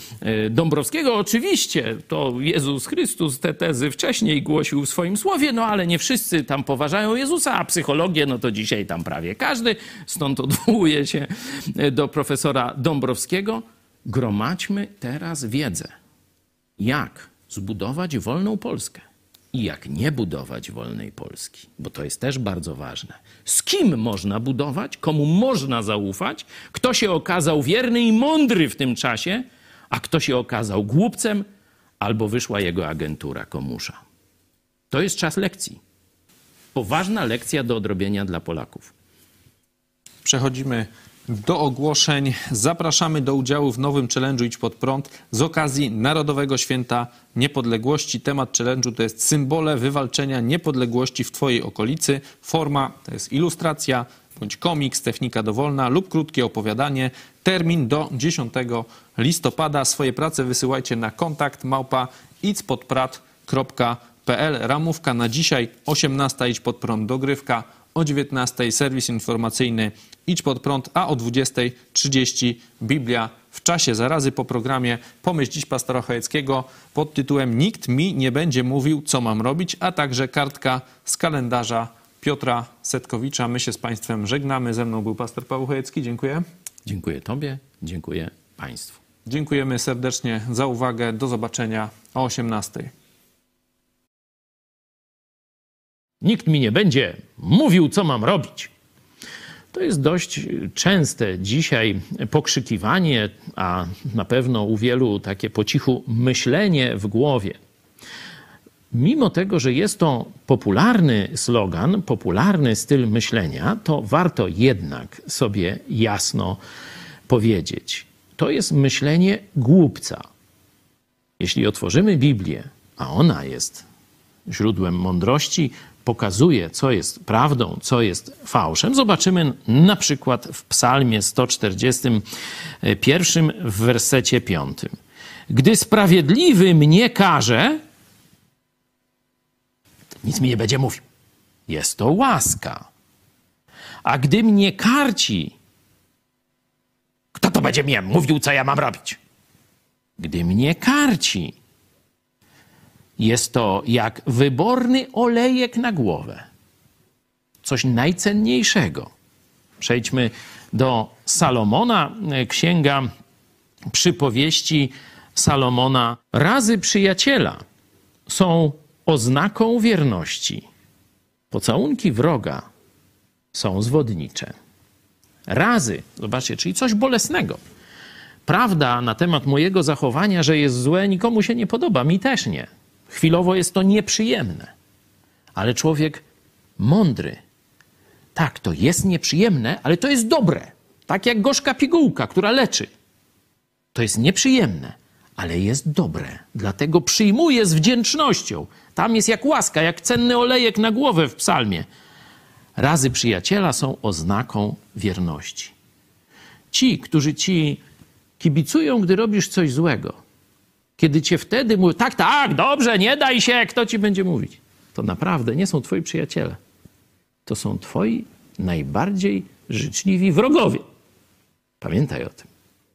Dąbrowskiego. Oczywiście to Jezus Chrystus te tezy wcześniej głosił w swoim słowie, no ale nie wszyscy tam poważają Jezusa, a psychologię no to dzisiaj tam prawie każdy, stąd odwołuje się do profesora Dąbrowskiego. Gromadźmy teraz wiedzę, jak zbudować wolną Polskę i jak nie budować wolnej Polski, bo to jest też bardzo ważne. Z kim można budować, komu można zaufać, kto się okazał wierny i mądry w tym czasie, a kto się okazał głupcem, albo wyszła jego agentura komusza. To jest czas lekcji. Poważna lekcja do odrobienia dla Polaków. Przechodzimy do ogłoszeń. Zapraszamy do udziału w nowym challenge'u Idź Pod Prąd z okazji Narodowego Święta Niepodległości. Temat challenge'u to jest symbole wywalczenia niepodległości w Twojej okolicy. Forma to jest ilustracja bądź komiks, technika dowolna lub krótkie opowiadanie. Termin do dziesiątego listopada. Swoje prace wysyłajcie na kontakt małpa idźpodprat kropka p l. Ramówka na dzisiaj osiemnasta Idź Pod Prąd dogrywka, o dziewiętnastej serwis informacyjny Idź Pod Prąd, a o dwudziestej trzydzieści Biblia w czasie zarazy. Po programie Pomyśl dziś pastora Chojeckiego pod tytułem Nikt mi nie będzie mówił, co mam robić, a także kartka z kalendarza Piotra Setkowicza. My się z Państwem żegnamy. Ze mną był pastor Paweł Chojecki. Dziękuję. Dziękuję Tobie, dziękuję Państwu. Dziękujemy serdecznie za uwagę. Do zobaczenia o osiemnastej. Nikt mi nie będzie mówił, co mam robić. To jest dość częste dzisiaj pokrzykiwanie, a na pewno u wielu takie po cichu myślenie w głowie. Mimo tego, że jest to popularny slogan, popularny styl myślenia, to warto jednak sobie jasno powiedzieć. To jest myślenie głupca. Jeśli otworzymy Biblię, a ona jest źródłem mądrości, pokazuje, co jest prawdą, co jest fałszem. Zobaczymy na przykład w Psalmie sto czterdziestym pierwszym w wersecie piątym. Gdy sprawiedliwy mnie karze, nic mi nie będzie mówił. Jest to łaska. A gdy mnie karci, kto to będzie mnie mówił, co ja mam robić? Gdy mnie karci, jest to jak wyborny olejek na głowę. Coś najcenniejszego. Przejdźmy do Salomona. Księga Przypowieści Salomona. Razy przyjaciela są oznaką wierności. Pocałunki wroga są zwodnicze. Razy, zobaczcie, czyli coś bolesnego. Prawda na temat mojego zachowania, że jest złe, nikomu się nie podoba, mi też nie. Chwilowo jest to nieprzyjemne. Ale człowiek mądry, tak, to jest nieprzyjemne, ale to jest dobre. Tak jak gorzka pigułka, która leczy. To jest nieprzyjemne, ale jest dobre. Dlatego przyjmuję z wdzięcznością. Tam jest jak łaska, jak cenny olejek na głowę w psalmie. Razy przyjaciela są oznaką wierności. Ci, którzy ci kibicują, gdy robisz coś złego, kiedy cię wtedy mówią, tak, tak, dobrze, nie daj się, kto ci będzie mówić? To naprawdę nie są twoi przyjaciele. To są twoi najbardziej życzliwi wrogowie. Pamiętaj o tym.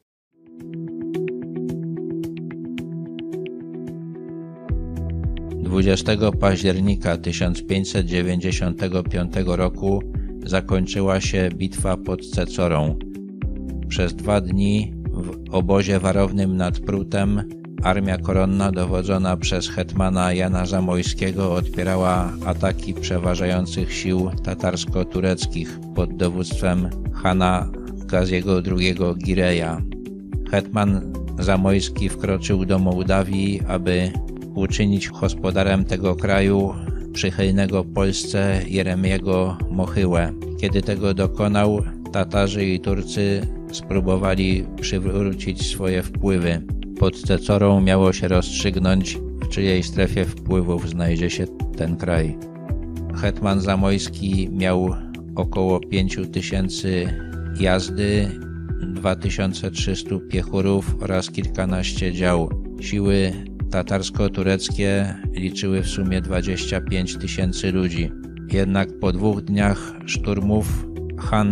dwudziestego października tysiąc pięćset dziewięćdziesiątego piątego roku zakończyła się bitwa pod Cecorą. Przez dwa dni w obozie warownym nad Prutem armia koronna dowodzona przez hetmana Jana Zamojskiego odpierała ataki przeważających sił tatarsko-tureckich pod dowództwem Hana Gaziego drugiego Gireja. Hetman Zamojski wkroczył do Mołdawii, aby uczynić gospodarem tego kraju przychylnego Polsce Jeremiego Mochyłę. Kiedy tego dokonał, Tatarzy i Turcy spróbowali przywrócić swoje wpływy. Pod Cecorą miało się rozstrzygnąć, w czyjej strefie wpływów znajdzie się ten kraj. Hetman Zamojski miał około pięć tysięcy jazdy, dwa tysiące trzysta piechurów oraz kilkanaście dział. Siły tatarsko-tureckie liczyły w sumie dwadzieścia pięć tysięcy ludzi. Jednak po dwóch dniach szturmów Han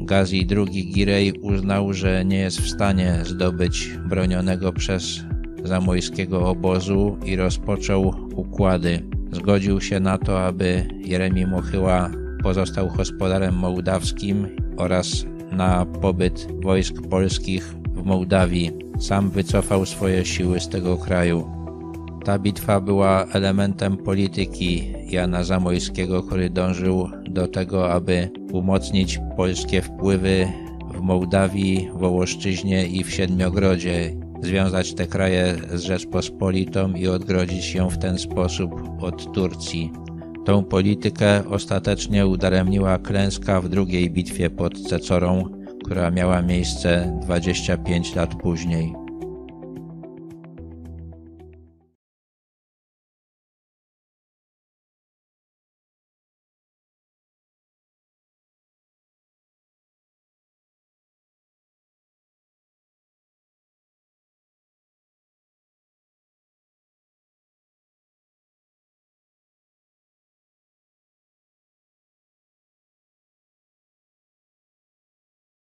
Gazji drugi Girej uznał, że nie jest w stanie zdobyć bronionego przez Zamojskiego obozu i rozpoczął układy. Zgodził się na to, aby Jeremi Mochyła pozostał gospodarem mołdawskim oraz na pobyt wojsk polskich w Mołdawii. Sam wycofał swoje siły z tego kraju. Ta bitwa była elementem polityki Jana Zamojskiego, który dążył do tego, aby umocnić polskie wpływy w Mołdawii, Wołoszczyźnie i w Siedmiogrodzie, związać te kraje z Rzeczpospolitą i odgrodzić ją w ten sposób od Turcji. Tą politykę ostatecznie udaremniła klęska w drugiej bitwie pod Cecorą, która miała miejsce dwadzieścia pięć lat później.